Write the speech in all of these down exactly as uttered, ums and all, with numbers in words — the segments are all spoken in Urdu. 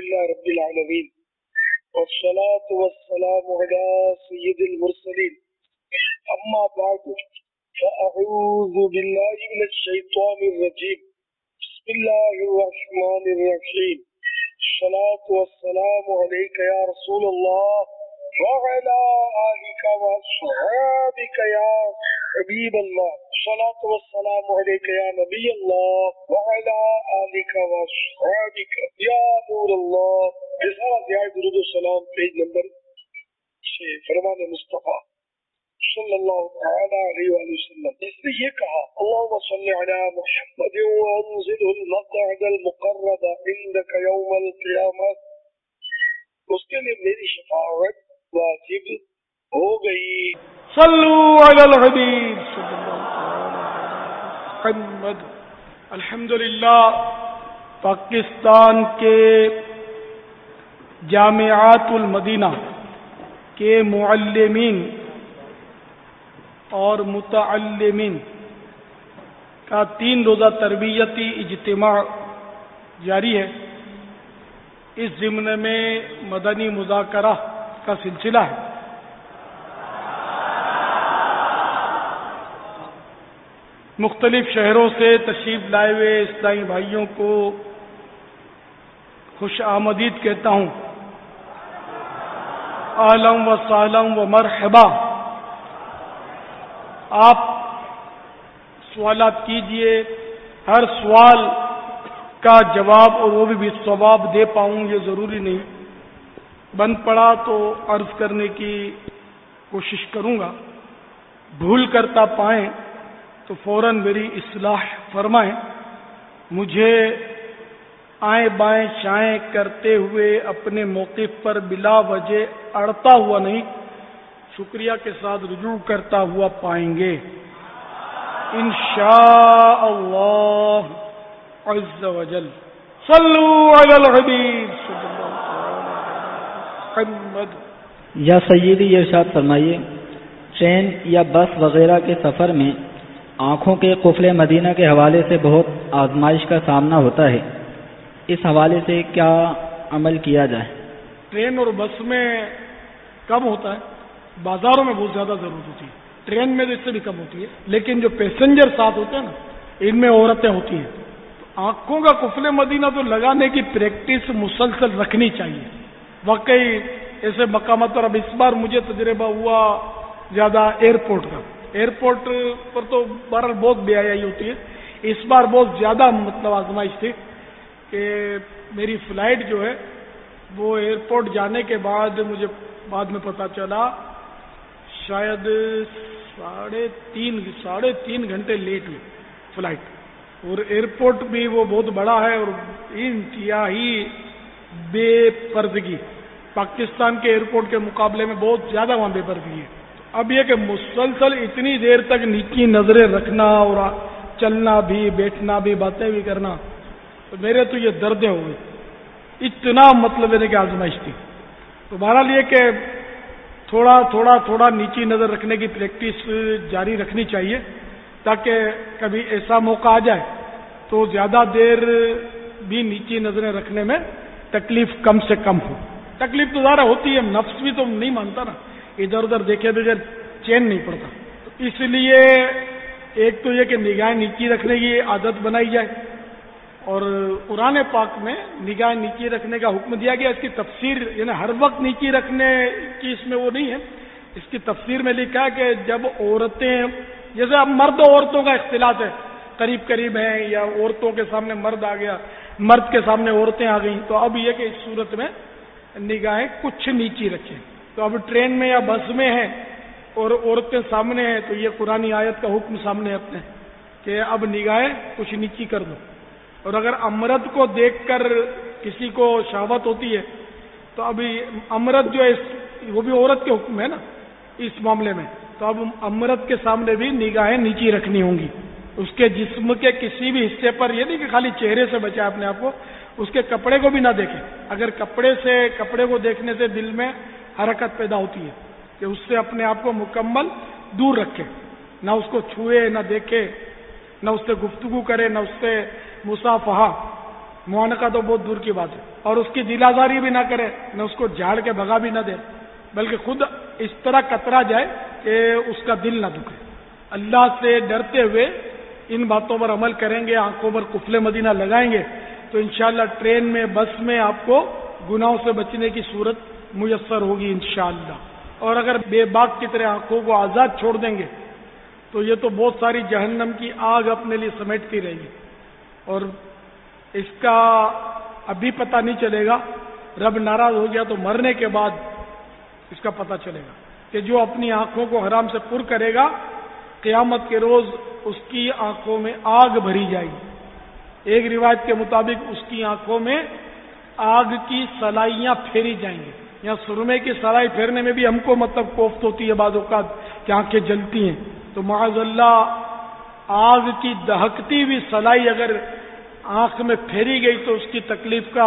لله رب العالمين والصلاة والسلام على سيد المرسلين أما بعد فأعوذ بالله من الشيطان الرجيم بسم الله الرحمن الرحيم الصلاة والسلام عليك يا رسول الله وعلى آلك وأصحابك يا حبيب الله الصلاة والسلام عليك يا نبي الله وعلى آلك وأصحابك يا نور الله. رسالہ دعائے درود و سلام پیج نمبر چھ فرمان مصطفیٰ صلی اللہ تعالی علیہ وآلہ وسلم. اس نے یہ کہا اللہم صلی علی محمد وانزله المقعد المقرب عندك یوم القیامہ. اس کے لیے میری شفاعت واجب ہو گئی. صلو علی الحبیب صلی اللہ علیہ محمد. الحمدللہ پاکستان کے جامعات المدینہ کے معلمین اور متعلمین کا تین روزہ تربیتی اجتماع جاری ہے. اس ضمن میں مدنی مذاکرہ کا سلسلہ ہے. مختلف شہروں سے تشریف لائے ہوئے اسلامی بھائیوں کو خوش آمدید کہتا ہوں. اہلاً و سہلاً و مرحبا. آپ سوالات کیجئے. ہر سوال کا جواب اور وہ بھی ثواب دے پاؤں یہ ضروری نہیں. بند پڑا تو عرض کرنے کی کوشش کروں گا. بھول کرتا پائیں تو فوراً میری اصلاح فرمائیں. مجھے آئیں بائیں شائیں کرتے ہوئے اپنے موقف پر بلا وجہ اڑتا ہوا نہیں، شکریہ کے ساتھ رجوع کرتا ہوا پائیں گے انشاء اللہ عز وجل. صلو علی الحبیب صلی اللہ علیہ محمد. یا سیدی یہ ارشاد فرمائیے، ٹرین یا بس وغیرہ کے سفر میں آنکھوں کے قفل مدینہ کے حوالے سے بہت آزمائش کا سامنا ہوتا ہے. اس حوالے سے کیا عمل کیا جائے؟ ٹرین اور بس میں کم ہوتا ہے، بازاروں میں بہت زیادہ ضرورت ہوتی ہے. ٹرین میں تو اس سے بھی کم ہوتی ہے، لیکن جو پیسنجر ساتھ ہوتے ہیں نا ان میں عورتیں ہوتی ہیں. تو آنکھوں کا قفل مدینہ تو لگانے کی پریکٹس مسلسل رکھنی چاہیے. واقعی ایسے مقامات پر اب اس بار مجھے تجربہ ہوا زیادہ ایئرپورٹ کا. ایئرپورٹ پر تو بہرحال بہت بے حیائی ہوتی ہے. اس بار بہت زیادہ مطلب آزمائش تھی کہ میری فلائٹ جو ہے وہ ایئرپورٹ جانے کے بعد مجھے بعد میں پتا چلا شاید ساڑھے تین ساڑھے تین گھنٹے لیٹ ہوئی فلائٹ. اور ایئرپورٹ بھی وہ بہت بڑا ہے اور انتہائی بے پردگی. پاکستان کے ایئرپورٹ کے مقابلے میں بہت زیادہ وہاں بے پردگی ہے. اب یہ کہ مسلسل اتنی دیر تک نیچی نظریں رکھنا اور چلنا بھی بیٹھنا بھی باتیں بھی کرنا، تو میرے تو یہ دردیں ہو گئی. اتنا مطلب ہے کہ آزمائش تھی. تو بہرحال یہ کہ تھوڑا تھوڑا تھوڑا نیچی نظر رکھنے کی پریکٹس جاری رکھنی چاہیے تاکہ کبھی ایسا موقع آ جائے تو زیادہ دیر بھی نیچی نظریں رکھنے میں تکلیف کم سے کم ہو. تکلیف تو ظاہر ہوتی ہے، نفس بھی تو نہیں مانتا نا، ادھر ادھر دیکھے بغیر چین نہیں پڑتا. تو اس لیے ایک تو یہ کہ نگاہیں نیچی رکھنے کی عادت بنائی جائے. اور قرآن پاک میں نگاہ نیچی رکھنے کا حکم دیا گیا. اس کی تفسیر یعنی ہر وقت نیچی رکھنے کی اس میں وہ نہیں ہے. اس کی تفسیر میں لکھا ہے کہ جب عورتیں، جیسے اب مرد و عورتوں کا اختلاط ہے، قریب قریب ہیں یا عورتوں کے سامنے مرد آ گیا، مرد کے سامنے عورتیں آ گئیں، تو اب یہ کہ اس صورت میں نگاہیں کچھ نیچی رکھیں. تو اب ٹرین میں یا بس میں ہیں اور عورتیں سامنے ہیں تو یہ قرآنی آیت کا حکم سامنے اپنے کہ اب نگاہیں کچھ نیچی کر دو. اور اگر امرد کو دیکھ کر کسی کو شہوت ہوتی ہے تو ابھی امرد جو ہے وہ بھی عورت کے حکم ہے نا اس معاملے میں. تو اب امرد کے سامنے بھی نگاہیں نیچی رکھنی ہوں گی. اس کے جسم کے کسی بھی حصے پر، یہ نہیں کہ خالی چہرے سے بچائے اپنے آپ کو، اس کے کپڑے کو بھی نہ دیکھیں. اگر کپڑے سے کپڑے کو دیکھنے سے دل میں حرکت پیدا ہوتی ہے کہ اس سے اپنے آپ کو مکمل دور رکھے، نہ اس کو چھوئے نہ دیکھے، نہ اس سے گفتگو کرے، نہ اس سے مصافحہ. معانقہ تو بہت دور کی بات ہے. اور اس کی دل آزاری بھی نہ کرے, نہ اس کو جھاڑ کے بھگا بھی نہ دے, بلکہ خود اس طرح کترا جائے کہ اس کا دل نہ دکھے. اللہ سے ڈرتے ہوئے ان باتوں پر عمل کریں گے, آنکھوں پر قفل مدینہ لگائیں گے, تو انشاءاللہ ٹرین میں, بس میں آپ کو گناہوں سے بچنے کی صورت میسر ہوگی انشاءاللہ. اور اگر بے باک کی طرح آنکھوں کو آزاد چھوڑ دیں گے تو یہ تو بہت ساری جہنم کی آگ اپنے لیے سمیٹتی رہے گی, اور اس کا ابھی پتہ نہیں چلے گا. رب ناراض ہو گیا تو مرنے کے بعد اس کا پتہ چلے گا کہ جو اپنی آنکھوں کو حرام سے پر کرے گا, قیامت کے روز اس کی آنکھوں میں آگ بھری جائے گی. ایک روایت کے مطابق اس کی آنکھوں میں آگ کی سلائیاں پھیری جائیں گی. یہاں سرمے کی سلائی پھیرنے میں بھی ہم کو مطلب کوفت ہوتی ہے بعض اوقات کہ آنکھیں جلتی ہیں, تو معاذ اللہ آگ کی دہکتی ہوئی سلائی اگر آنکھ میں پھیری گئی تو اس کی تکلیف کا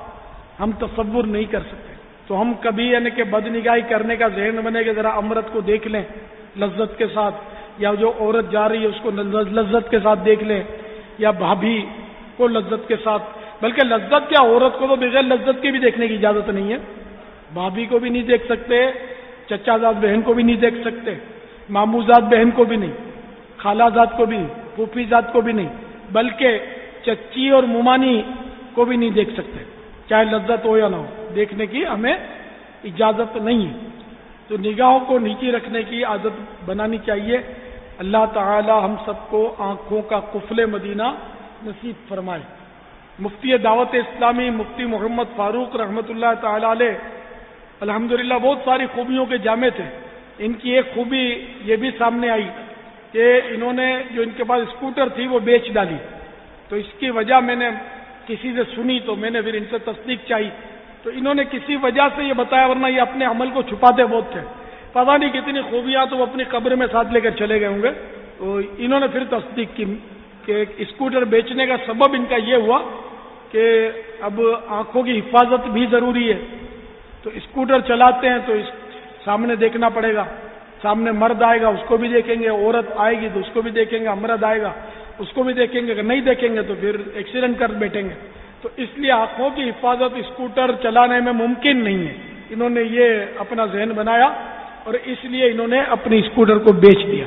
ہم تصور نہیں کر سکتے. تو ہم کبھی یعنی کہ بدنگاہی کرنے کا ذہن بنے کہ ذرا امرت کو دیکھ لیں لذت کے ساتھ, یا جو عورت جا رہی ہے اس کو لذت کے ساتھ دیکھ لیں, یا بھابھی کو لذت کے ساتھ. بلکہ لذت کیا, عورت کو تو بغیر لذت کے بھی دیکھنے کی اجازت نہیں ہے. بھابھی کو بھی نہیں دیکھ سکتے, چچا زاد بہن کو بھی نہیں دیکھ سکتے, ماموں زاد بہن کو بھی نہیں, خالہ زاد کو بھی, پھوپھی زاد کو بھی نہیں, بلکہ چچی اور ممانی کو بھی نہیں دیکھ سکتے, چاہے لذت ہو یا نہ ہو. دیکھنے کی ہمیں اجازت نہیں ہے. تو نگاہوں کو نیچی رکھنے کی عادت بنانی چاہیے. اللہ تعالی ہم سب کو آنکھوں کا قفل مدینہ نصیب فرمائے. مفتی دعوت اسلامی مفتی محمد فاروق رحمۃ اللہ تعالی علیہ الحمدللہ بہت ساری خوبیوں کے جامع تھے. ان کی ایک خوبی یہ بھی سامنے آئی کہ انہوں نے جو ان کے پاس اسکوٹر تھی وہ بیچ ڈالی. تو اس کی وجہ میں نے کسی سے سنی تو میں نے پھر ان سے تصدیق چاہی, تو انہوں نے کسی وجہ سے یہ بتایا, ورنہ یہ اپنے عمل کو چھپاتے بہت تھے. پتہ نہیں کتنی خوبیاں تو وہ اپنی قبر میں ساتھ لے کر چلے گئے ہوں گے. تو انہوں نے پھر تصدیق کی کہ اسکوٹر بیچنے کا سبب ان کا یہ ہوا کہ اب آنکھوں کی حفاظت بھی ضروری ہے. تو اسکوٹر چلاتے ہیں تو اس سامنے دیکھنا پڑے گا, سامنے مرد آئے گا اس کو بھی دیکھیں گے, عورت آئے گی تو اس کو بھی دیکھیں گے, امرد آئے گا اس کو بھی دیکھیں گے, اگر نہیں دیکھیں گے تو پھر ایکسیڈنٹ کر بیٹھیں گے. تو اس لیے آنکھوں کی حفاظت اسکوٹر چلانے میں ممکن نہیں ہے. انہوں نے یہ اپنا ذہن بنایا اور اس لیے انہوں نے اپنی اسکوٹر کو بیچ دیا.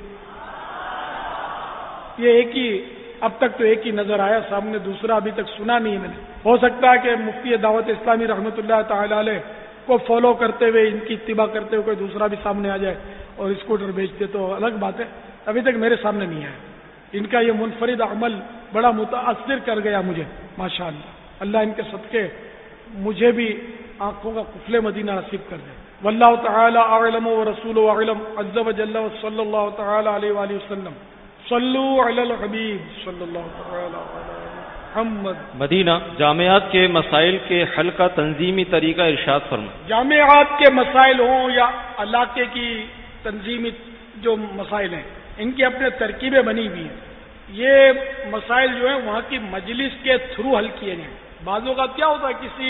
یہ ایک ہی اب تک تو ایک ہی نظر آیا, سامنے دوسرا ابھی تک سنا نہیں میں نے. ہو سکتا ہے کہ مفتی دعوت اسلامی رحمۃ اللہ تعالی علیہ کو فالو کرتے ہوئے ان کی اتباع کرتے ہوئے کوئی دوسرا بھی سامنے آ جائے اور اسکوٹر بیچ دے تو الگ بات ہے. ابھی تک میرے سامنے نہیں آیا. ان کا یہ منفرد عمل بڑا متاثر کر گیا مجھے ماشاءاللہ. اللہ ان کے صدقے مجھے بھی آنکھوں کا قفل مدینہ نصیب کر دے. واللہ تعالی اعلم ورسولہ اعلم عز وجل وصلی اللہ تعالی علیہ وآلہ وسلم. صلو علی الحبیب صلی اللہ تعالی علی محمد. مدینہ جامعات کے مسائل کے حل کا تنظیمی طریقہ ارشاد فرمائیں. جامعات کے مسائل ہوں یا علاقے کی تنظیمی جو مسائل ہیں ان کی اپنے ترکیبیں بنی ہوئی ہیں. یہ مسائل جو ہیں وہاں کی مجلس کے تھرو حل کیے گئے. بعضوں کا کیا ہوتا ہے, کسی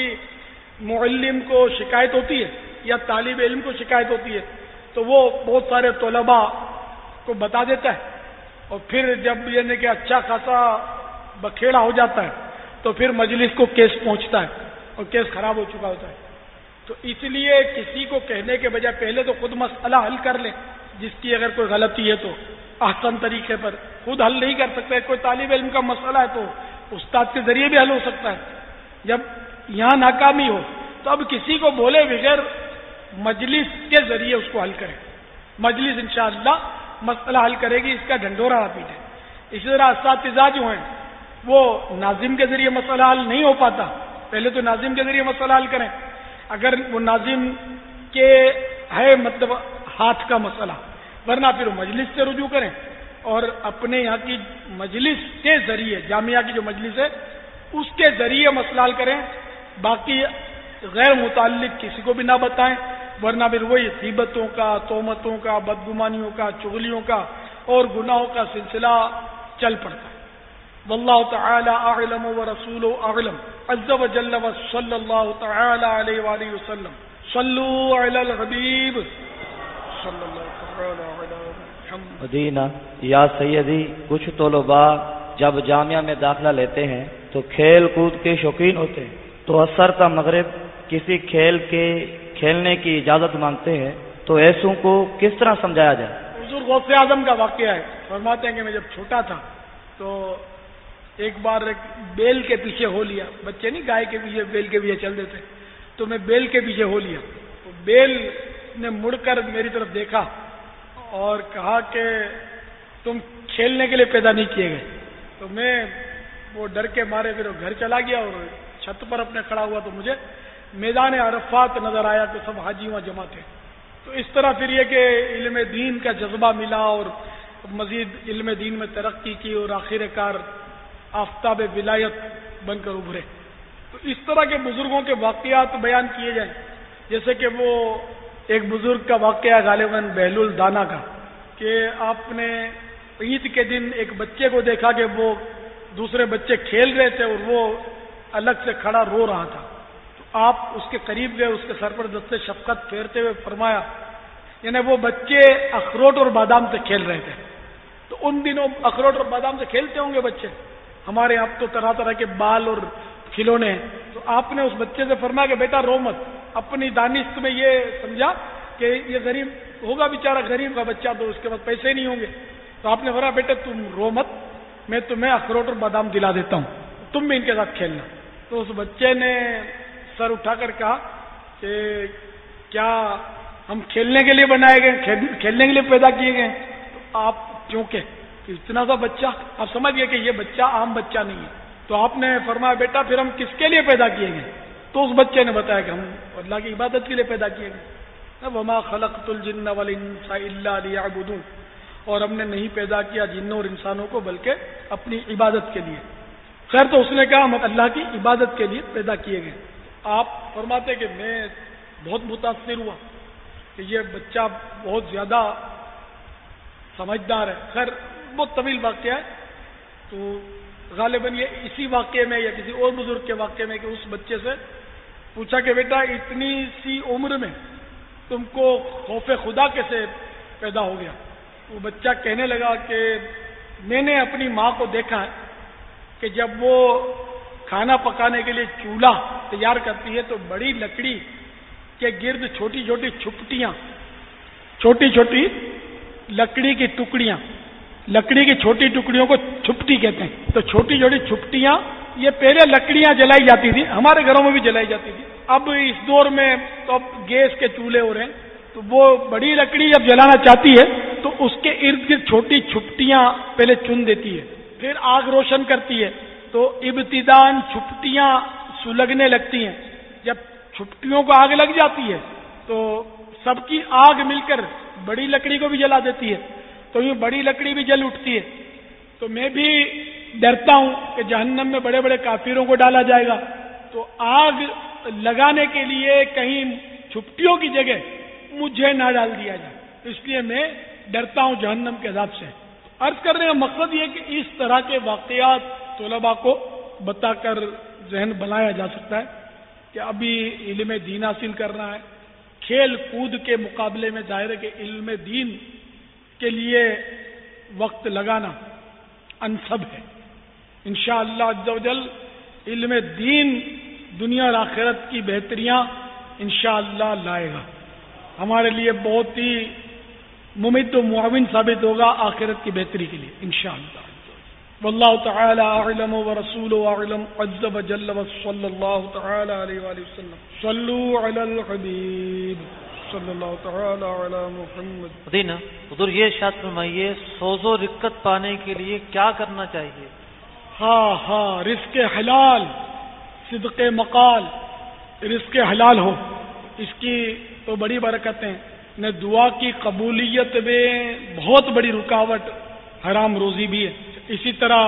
معلم کو شکایت ہوتی ہے یا طالب علم کو شکایت ہوتی ہے تو وہ بہت سارے طلباء کو بتا دیتا ہے, اور پھر جب یعنی کہ اچھا خاصا بکھیڑا ہو جاتا ہے تو پھر مجلس کو کیس پہنچتا ہے اور کیس خراب ہو چکا ہوتا ہے. تو اس لیے کسی کو کہنے کے بجائے پہلے تو خود مسئلہ حل کر لیں. جس کی اگر کوئی غلطی ہے تو احسن طریقے پر. خود حل نہیں کر سکتے, کوئی طالب علم کا مسئلہ ہے تو استاد کے ذریعے بھی حل ہو سکتا ہے. جب یہاں ناکامی ہو تو اب کسی کو بولے بغیر مجلس کے ذریعے اس کو حل کریں. مجلس انشاءاللہ مسئلہ حل کرے گی, اس کا ڈھنڈورا نہ پیٹے. اسی طرح اساتذہ جو ہیں وہ ناظم کے ذریعے مسئلہ حل نہیں ہو پاتا, پہلے تو ناظم کے ذریعے مسئلہ حل کریں. اگر وہ ناظم کے ہے مطلب ہاتھ کا مسئلہ, ورنہ پھر مجلس سے رجوع کریں اور اپنے یہاں کی مجلس کے ذریعے, جامعہ کی جو مجلس ہے اس کے ذریعے مسئلہ حل کریں. باقی غیر متعلق کسی کو بھی نہ بتائیں, ورنہ پھر وہی غیبتوں کا, تہمتوں کا, بدگمانیوں کا, چغلیوں کا اور گناہوں کا سلسلہ چل پڑتا ہے. واللہ تعالی اعلم ورسولہ اعلم عز وجل وصلی اللہ تعالی علیہ وآلہ وسلم. صلو علی الحبیب صلی اللہ تعالی علی محمد. مدینہ یا سیدی کچھ طلباء جب جامعہ میں داخلہ لیتے ہیں تو کھیل کود کے شوقین ہوتے ہیں، تو عصر کا مغرب کسی کھیل کے کھیلنے کی اجازت مانگتے ہیں، تو ایسوں کو کس طرح سمجھایا جائے؟ حضور غوث اعظم کا واقعہ ہے، فرماتے ہیں کہ میں جب چھوٹا تھا تو ایک بار ایک بیل کے پیچھے ہو لیا، بچے نہیں گائے کے پیچھے بیل کے پیچھے چل دیتے، تو میں بیل کے پیچھے ہو لیا، تو بیل نے مڑ کر میری طرف دیکھا اور کہا کہ تم کھیلنے کے لیے پیدا نہیں کیے گئے، تو میں وہ ڈر کے مارے پھر گھر چلا گیا اور چھت پر اپنے کھڑا ہوا تو مجھے میدان عرفات نظر آیا کہ سب حاجی وہاں جمع تھے۔ تو اس طرح پھر یہ کہ علم دین کا جذبہ ملا اور مزید علم دین میں ترقی کی اور آخر کار آفتاب ولایت بن کر ابھرے۔ تو اس طرح کے بزرگوں کے واقعات بیان کیے جائیں، جیسے کہ وہ ایک بزرگ کا واقعہ غالباً بہلول دانا کا، کہ آپ نے عید کے دن ایک بچے کو دیکھا کہ وہ دوسرے بچے کھیل رہے تھے اور وہ الگ سے کھڑا رو رہا تھا، تو آپ اس کے قریب گئے، اس کے سر پر دست شفقت پھیرتے ہوئے فرمایا، یعنی وہ بچے اخروٹ اور بادام سے کھیل رہے تھے، تو ان دنوں اخروٹ اور بادام سے کھیلتے ہوں گے بچے، ہمارے یہاں تو طرح طرح کے بال اور کھلونے ہیں، تو آپ نے اس بچے سے فرمایا کہ بیٹا رو مت، اپنی دانست میں یہ سمجھا کہ یہ غریب ہوگا بیچارہ، غریب کا بچہ تو اس کے پاس پیسے نہیں ہوں گے، تو آپ نے فرمایا بیٹا تم رو مت، میں تمہیں اخروٹ اور بادام دلا دیتا ہوں، تم بھی ان کے ساتھ کھیلنا۔ تو اس بچے نے سر اٹھا کر کہا کہ کیا ہم کھیلنے کے لیے بنائے گئے، کھیلنے کے لیے پیدا کیے گئے؟ تو آپ چونکے کہ اتنا سا بچہ، آپ سمجھ گئے کہ یہ بچہ عام بچہ نہیں ہے، تو آپ نے فرمایا بیٹا پھر ہم کس کے لیے پیدا کیے گئے؟ تو اس بچے نے بتایا کہ ہم اللہ کی عبادت کے لیے پیدا کیے گئے، وما خلقت الجن والانس الا لیعبدون، اور ہم نے نہیں پیدا کیا جنوں اور انسانوں کو بلکہ اپنی عبادت کے لیے۔ خیر تو اس نے کہا ہم اللہ کی عبادت کے لیے پیدا کیے گئے۔ آپ فرماتے کہ میں بہت متاثر ہوا کہ یہ بچہ بہت زیادہ سمجھدار ہے۔ خیر بہت طویل واقعہ ہے، تو غالباً یہ اسی واقعے میں یا کسی اور بزرگ کے واقعے میں کہ اس بچے سے پوچھا کہ بیٹا اتنی سی عمر میں تم کو خوف خدا کیسے پیدا ہو گیا؟ وہ بچہ کہنے لگا کہ میں نے اپنی ماں کو دیکھا ہے کہ جب وہ کھانا پکانے کے لیے چولہا تیار کرتی ہے تو بڑی لکڑی کے گرد چھوٹی چھوٹی چھپٹیاں، چھوٹی چھوٹی لکڑی کی ٹکڑیاں، لکڑی کی چھوٹی ٹکڑیوں کو چھپٹی کہتے ہیں، تو چھوٹی چھوٹی چھپٹیاں یہ پہلے لکڑیاں جلائی جاتی تھی، ہمارے گھروں میں بھی جلائی جاتی تھی، اب اس دور میں تو اب گیس کے چولہے ہو رہے ہیں، تو وہ بڑی لکڑی جب جلانا چاہتی ہے تو اس کے ارد گرد چھوٹی چھپٹیاں پہلے چن دیتی ہے، پھر آگ روشن کرتی ہے، تو ابتداً چھپٹیاں سلگنے لگتی ہیں، جب چھپٹیوں کو آگ لگ جاتی ہے تو سب کی آگ مل کر بڑی لکڑی کو بھی جلا دیتی ہے، تو یہ بڑی لکڑی بھی جل اٹھتی ہے۔ تو میں بھی ڈرتا ہوں کہ جہنم میں بڑے بڑے کافروں کو ڈالا جائے گا، تو آگ لگانے کے لیے کہیں چھپٹیوں کی جگہ مجھے نہ ڈال دیا جائے، اس لیے میں ڈرتا ہوں جہنم کے عذاب سے۔ عرض کرنے کا مقصد یہ کہ اس طرح کے واقعات طلباء کو بتا کر ذہن بنایا جا سکتا ہے کہ ابھی علم دین حاصل کرنا ہے، کھیل کود کے مقابلے میں ظاہر ہے کہ علم دین کے لیے وقت لگانا انسب ہے۔ انشاءاللہ عز و جل علم دین دنیا اور آخرت کی بہتریاں انشاءاللہ لائے گا، ہمارے لیے بہت ہی ممد و معاون ثابت ہوگا آخرت کی بہتری کے لیے انشاءاللہ۔ واللہ تعالی اعلم ورسولہ اعلم عز و جل وصلی اللہ تعالی علیہ وآلہ وسلم۔ صلوا علی الحبیب صلی اللہ تعالی علی محمد۔ مدینہ حضور یہ ارشاد فرمائیے سوز و رقت پانے کے لیے کیا کرنا چاہیے؟ ہاں ہاں رزق حلال، صدق مقال، رزق حلال ہو، اس کی تو بڑی برکتیں، نے دعا کی قبولیت میں بہت بڑی رکاوٹ حرام روزی بھی ہے، اسی طرح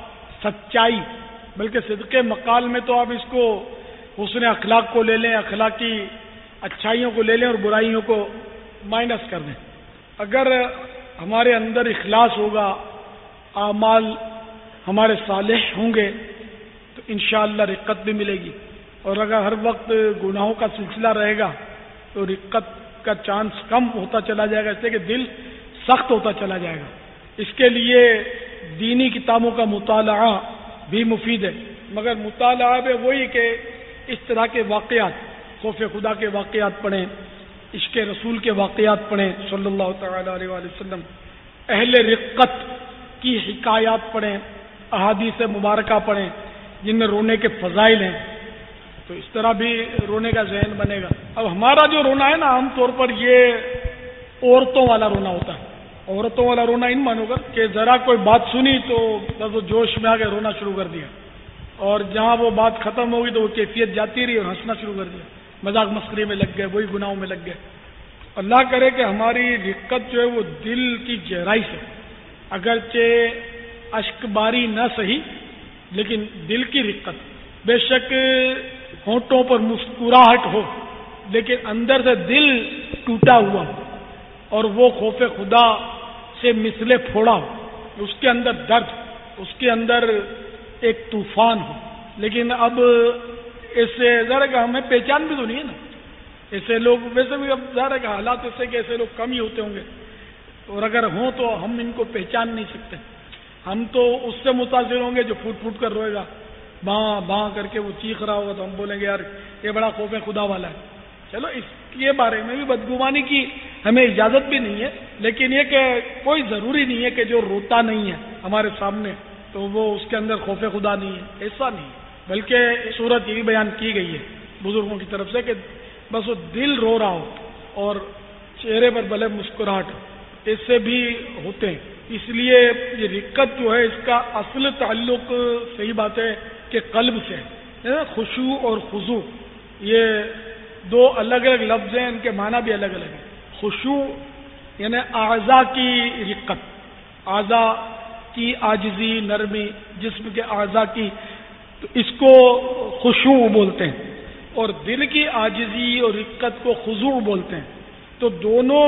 سچائی، بلکہ صدق مقال میں تو آپ اس کو حسن اخلاق کو لے لیں، اخلاقی اچھائیوں کو لے لیں اور برائیوں کو مائنس کر دیں۔ اگر ہمارے اندر اخلاص ہوگا، اعمال ہمارے صالح ہوں گے تو انشاءاللہ رقت بھی ملے گی، اور اگر ہر وقت گناہوں کا سلسلہ رہے گا تو رقت کا چانس کم ہوتا چلا جائے گا، اس لیے کہ دل سخت ہوتا چلا جائے گا۔ اس کے لیے دینی کتابوں کا مطالعہ بھی مفید ہے، مگر مطالعہ میں وہی کہ اس طرح کے واقعات، خوف خدا کے واقعات پڑھیں، عشق رسول کے واقعات پڑھیں صلی اللہ تعالی علیہ وآلہ وسلم، اہل رقت کی حکایات پڑھیں، احادیث مبارکہ پڑھیں جن میں رونے کے فضائل ہیں، تو اس طرح بھی رونے کا ذہن بنے گا۔ اب ہمارا جو رونا ہے نا عام طور پر یہ عورتوں والا رونا ہوتا ہے، عورتوں والا رونا ان مانو گا کہ ذرا کوئی بات سنی تو بس وہ جوش میں آ کے رونا شروع کر دیا، اور جہاں وہ بات ختم ہوگی تو وہ کیفیت جاتی رہی اور ہنسنا شروع کر دیا، مذاق مسخرے میں لگ گئے، وہی گناہوں میں لگ گئے۔ اللہ کرے کہ ہماری رقت جو ہے وہ دل کی گہرائی سے، اگرچہ اشک باری نہ صحیح لیکن دل کی رقت، بے شک ہونٹوں پر مسکراہٹ ہو لیکن اندر سے دل ٹوٹا ہوا ہو اور وہ خوف خدا سے مثلے پھوڑا ہو، اس کے اندر درد، اس کے اندر ایک طوفان ہو۔ لیکن اب ایسے ذرا کہ ہمیں پہچان بھی تو نہیں ہے نا، ایسے لوگ ویسے بھی اب ظاہر ہے کہ حالات ایسے کہ ایسے لوگ کم ہی ہوتے ہوں گے، اور اگر ہوں تو ہم ان کو پہچان نہیں سکتے۔ ہم تو اس سے متاثر ہوں گے جو پھوٹ پھوٹ کر روئے گا، باں باں کر کے وہ چیخ رہا ہوگا، تو ہم بولیں گے یار یہ بڑا خوف خدا والا ہے۔ چلو اس کے بارے میں بھی بدگمانی کی ہمیں اجازت بھی نہیں ہے، لیکن یہ کہ کوئی ضروری نہیں ہے کہ جو روتا نہیں ہے ہمارے سامنے تو وہ اس کے اندر خوف خدا نہیں ہے، ایسا نہیں ہے، بلکہ صورت یہ بیان کی گئی ہے بزرگوں کی طرف سے کہ بس وہ دل رو رہا ہو اور چہرے پر بھلے مسکراہٹ، اس سے بھی ہوتے ہیں۔ اس لیے یہ رقت جو ہے اس کا اصل تعلق صحیح بات ہے کہ قلب سے ہے، خشوع اور خضوع یہ دو الگ الگ لفظ ہیں، ان کے معنی بھی الگ الگ ہیں۔ خشوع یعنی اعضاء کی رقت، اعضاء کی عاجزی، نرمی، جسم کے اعضاء کی، تو اس کو خشوع بولتے ہیں، اور دل کی عاجزی اور رقت کو خضوع بولتے ہیں۔ تو دونوں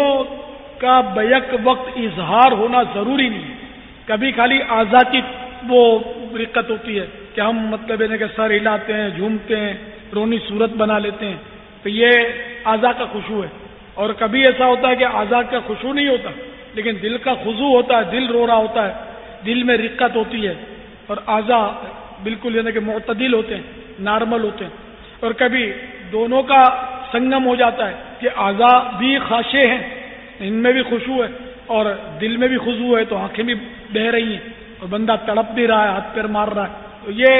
کا بیک وقت اظہار ہونا ضروری نہیں ہے، کبھی خالی اعضاء کی وہ رقت ہوتی ہے کہ ہم مطلب ہے کہ سر ہلاتے ہیں، جھومتے ہیں، رونی صورت بنا لیتے ہیں، تو یہ اعضاء کا خشوع ہے۔ اور کبھی ایسا ہوتا ہے کہ اعضاء کا خشوع نہیں ہوتا لیکن دل کا خضوع ہوتا ہے، دل رو رہا ہوتا ہے، دل میں رقت ہوتی ہے، اور اعضاء بالکل یعنی کہ معتدل ہوتے ہیں، نارمل ہوتے ہیں۔ اور کبھی دونوں کا سنگم ہو جاتا ہے کہ اعضاء بھی خاشع ہیں، ان میں بھی خشوع ہے اور دل میں بھی خضوع ہے، تو آنکھیں بھی بہہ رہی ہیں اور بندہ تڑپ بھی رہا ہے، ہاتھ پیر مار رہا ہے۔ تو یہ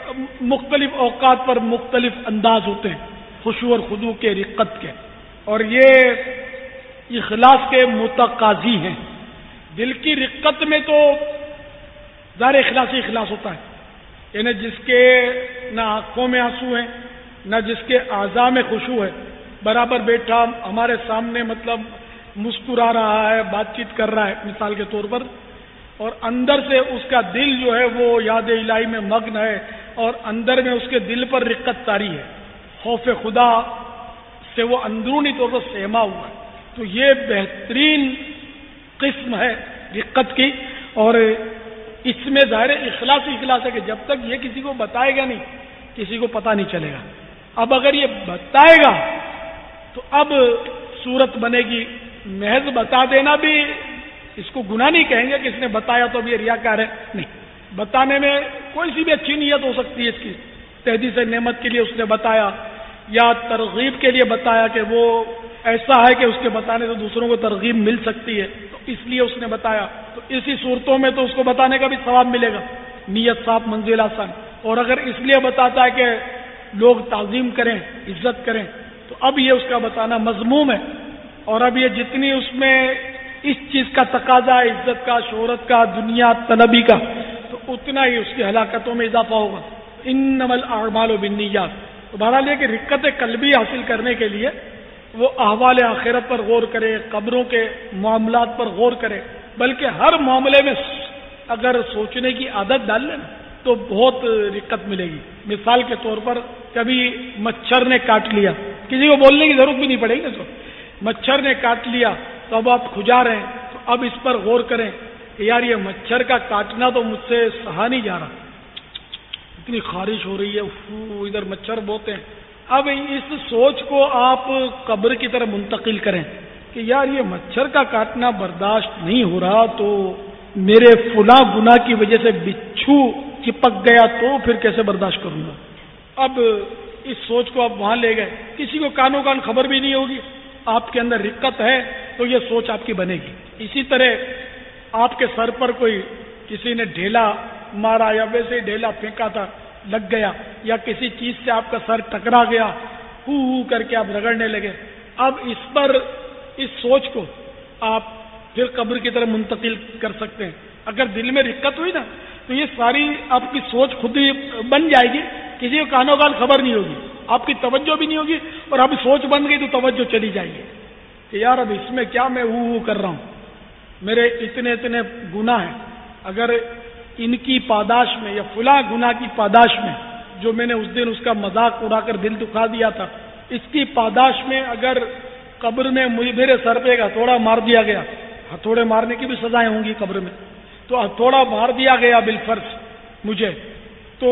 مختلف اوقات پر مختلف انداز ہوتے ہیں خشوع اور خضوع کے، رقت کے، اور یہ اخلاص کے متقاضی ہیں۔ دل کی رقت میں تو ظاہر اخلاص ہی اخلاص ہوتا ہے، یعنی جس کے نہ آنکھوں میں آنسو ہیں نہ جس کے اعضاء میں خشوع ہے، برابر بیٹھا ہمارے سامنے مطلب مسکرا رہا ہے، بات چیت کر رہا ہے مثال کے طور پر، اور اندر سے اس کا دل جو ہے وہ یاد الہی میں مگن ہے، اور اندر میں اس کے دل پر رقت طاری ہے، خوف خدا سے وہ اندرونی طور پر سہما ہوا ہے۔ تو یہ بہترین قسم ہے رقت کی، اور اس میں ظاہر اخلاص ہی اخلاص ہے کہ جب تک یہ کسی کو بتائے گا نہیں کسی کو پتہ نہیں چلے گا۔ اب اگر یہ بتائے گا تو اب صورت بنے گی، محض بتا دینا بھی اس کو گناہ نہیں کہیں گے کہ اس نے بتایا تو اب یہ ریاکار ہے، نہیں، بتانے میں کوئی سی بھی اچھی نیت ہو سکتی ہے، اس کی تحدیث نعمت کے لیے اس نے بتایا یا ترغیب کے لیے بتایا کہ وہ ایسا ہے کہ اس کے بتانے سے دوسروں کو ترغیب مل سکتی ہے، تو اس لیے اس نے بتایا، تو اسی صورتوں میں تو اس کو بتانے کا بھی ثواب ملے گا، نیت صاف منزل آسان۔ اور اگر اس لیے بتاتا ہے کہ لوگ تعظیم کریں، عزت کریں، تو اب یہ اس کا بتانا مذموم ہے، اور اب یہ جتنی اس میں اس چیز کا تقاضا ہے، عزت کا، شہرت کا، دنیا طلبی کا، تو اتنا ہی اس کی ہلاکتوں میں اضافہ ہوگا۔ انما الاعمال بالنیات۔ تو بہرحال یہ کہ رقت قلبی حاصل کرنے کے لیے وہ احوال آخرت پر غور کرے، قبروں کے معاملات پر غور کرے، بلکہ ہر معاملے میں اگر سوچنے کی عادت ڈال لے نا تو بہت رقت ملے گی۔ مثال کے طور پر کبھی مچھر نے کاٹ لیا، کسی کو بولنے کی ضرورت بھی نہیں پڑے گی نا، مچھر نے کاٹ لیا تو اب آپ کھجا رہے ہیں، تو اب اس پر غور کریں کہ یار یہ مچھر کا کاٹنا تو مجھ سے سہا نہیں جا رہا، اتنی خارش ہو رہی ہے، ادھر مچھر بہت ہیں۔ اب اس سوچ کو آپ قبر کی طرف منتقل کریں کہ یار یہ مچھر کا کاٹنا برداشت نہیں ہو رہا، تو میرے فلاں گناہ کی وجہ سے بچھو چپک گیا تو پھر کیسے برداشت کروں گا؟ اب اس سوچ کو آپ وہاں لے گئے، کسی کو کانوں کان خبر بھی نہیں ہوگی، آپ کے اندر رقت ہے تو یہ سوچ آپ کی بنے گی۔ اسی طرح آپ کے سر پر کوئی کسی نے ڈھیلا مارا یا ویسے ہی ڈھیلا پھینکا تھا لگ گیا، یا کسی چیز سے آپ کا سر ٹکرا گیا، ہو ہو کر کے آپ رگڑنے لگے، اب اس پر اس سوچ کو آپ پھر قبر کی طرف منتقل کر سکتے ہیں۔ اگر دل میں رقت ہوئی نا تو یہ ساری آپ کی سوچ خود ہی بن جائے گی، کسی کو کانوں کان خبر نہیں ہوگی، آپ کی توجہ بھی نہیں ہوگی، اور اب سوچ بن گئی تو توجہ چلی جائے گی کہ یار اب اس میں کیا میں ہو ہو کر رہا ہوں، میرے اتنے اتنے گناہ ہیں، اگر ان کی پاداش میں یا فلاں گناہ کی پاداش میں جو میں نے اس دن اس کا مذاق اڑا کر دل دکھا دیا تھا، اس کی پاداش میں اگر قبر میں مجھے میرے سر پہ ایک ہتھوڑا مار دیا گیا، ہتھوڑے مارنے کی بھی سزائیں ہوں گی قبر میں، تو ہتھوڑا مار دیا گیا بالفرض مجھے، تو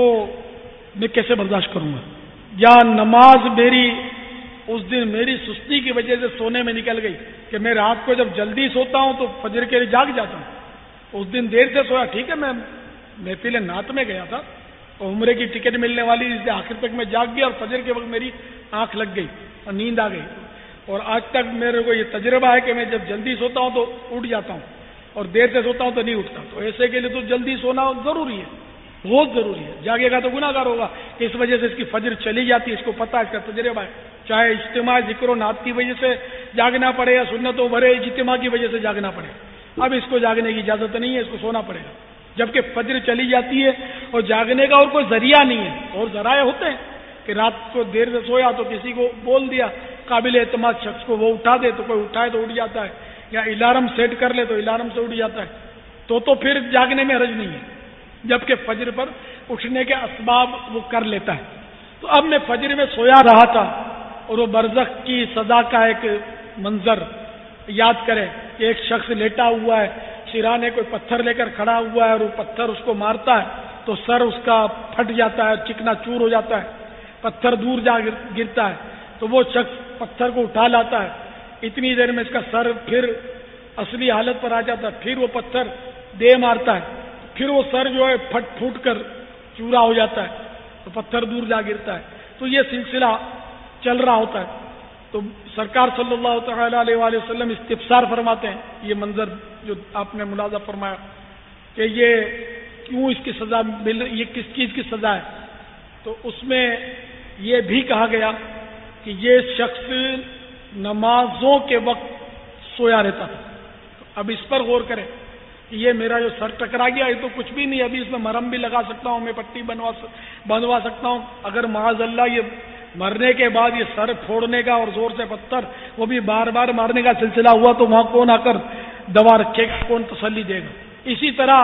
میں کیسے برداشت کروں گا؟ یا نماز میری اس دن میری سستی کی وجہ سے سونے میں نکل گئی کہ میں رات کو جب جلدی سوتا ہوں تو فجر کے لیے جاگ جاتا ہوں، اس دن دیر سے سویا، ٹھیک ہے میں محفل نعت میں گیا تھا اور عمرے کی ٹکٹ ملنے والی، اس لیے آخر تک میں جاگ گیا اور فجر کے وقت میری آنکھ لگ گئی اور نیند آ گئی، اور آج تک میرے کو یہ تجربہ ہے کہ میں جب جلدی سوتا ہوں تو اٹھ جاتا ہوں اور دیر سے سوتا ہوں تو نہیں اٹھتا، تو ایسے کے لیے تو جلدی سونا ضروری ہے، بہت ضروری ہے، جاگے گا تو گناہ گار ہوگا، اس وجہ سے اس کی فجر چلی جاتی ہے، اس کو پتا ہے، اس کا تجربہ ہے، چاہے اجتماع ذکر و نعت کی وجہ سے جاگنا پڑے یا سنت و بھرے اجتماع کی وجہ سے جاگنا پڑے، اب اس کو جاگنے کی اجازت نہیں ہے، اس کو سونا پڑے گا، جبکہ فجر چلی جاتی ہے اور جاگنے کا اور کوئی ذریعہ نہیں ہے، اور ذرائع ہوتے ہیں کہ رات کو دیر سے سویا تو کسی کو بول دیا قابل اعتماد شخص کو، وہ اٹھا دے تو کوئی اٹھائے تو اٹھ جاتا ہے، یا الارم سیٹ کر لے تو الارم سے اٹھ جاتا ہے، تو تو پھر جاگنے میں حرج نہیں ہے، جبکہ فجر پر اٹھنے کے اسباب وہ کر لیتا ہے۔ تو اب میں فجر میں سویا رہا تھا اور وہ برزخ کی سزا کا ایک منظر یاد کرے کہ ایک شخص لیٹا ہوا ہے، سرانے کوئی پتھر لے کر کھڑا ہوا ہے اور وہ پتھر اس کو مارتا ہے تو سر اس کا پھٹ جاتا ہے، چکنا چور ہو جاتا ہے، پتھر دور جا گرتا ہے، تو وہ شخص پتھر کو اٹھا لاتا ہے، اتنی دیر میں اس کا سر پھر اصلی حالت پر آ جاتا ہے، پھر وہ پتھر دے مارتا ہے، پھر وہ سر جو ہے پھٹ پھوٹ کر چورا ہو جاتا ہے، تو پتھر دور جا گرتا ہے، تو یہ سلسلہ چل رہا ہوتا ہے۔ تو سرکار صلی اللہ تعالی علیہ وآلہ وسلم استفسار فرماتے ہیں، یہ منظر جو آپ نے ملاحظہ فرمایا کہ یہ کیوں اس کی سزا مل رہی، یہ کس چیز کی سزا ہے، تو اس میں یہ بھی کہا گیا کہ یہ شخص نمازوں کے وقت سویا رہتا تھا۔ اب اس پر غور کریں کہ یہ میرا جو سر ٹکرا گیا یہ تو کچھ بھی نہیں، ابھی اس میں مرہم بھی لگا سکتا ہوں، میں پٹی بنوا بنوا سکتا ہوں، اگر معاذ اللہ یہ مرنے کے بعد یہ سر پھوڑنے کا اور زور سے پتھر وہ بھی بار بار مارنے کا سلسلہ ہوا تو وہاں کون آ کر دوا رکھے گا، کون تسلی دے گا؟ اسی طرح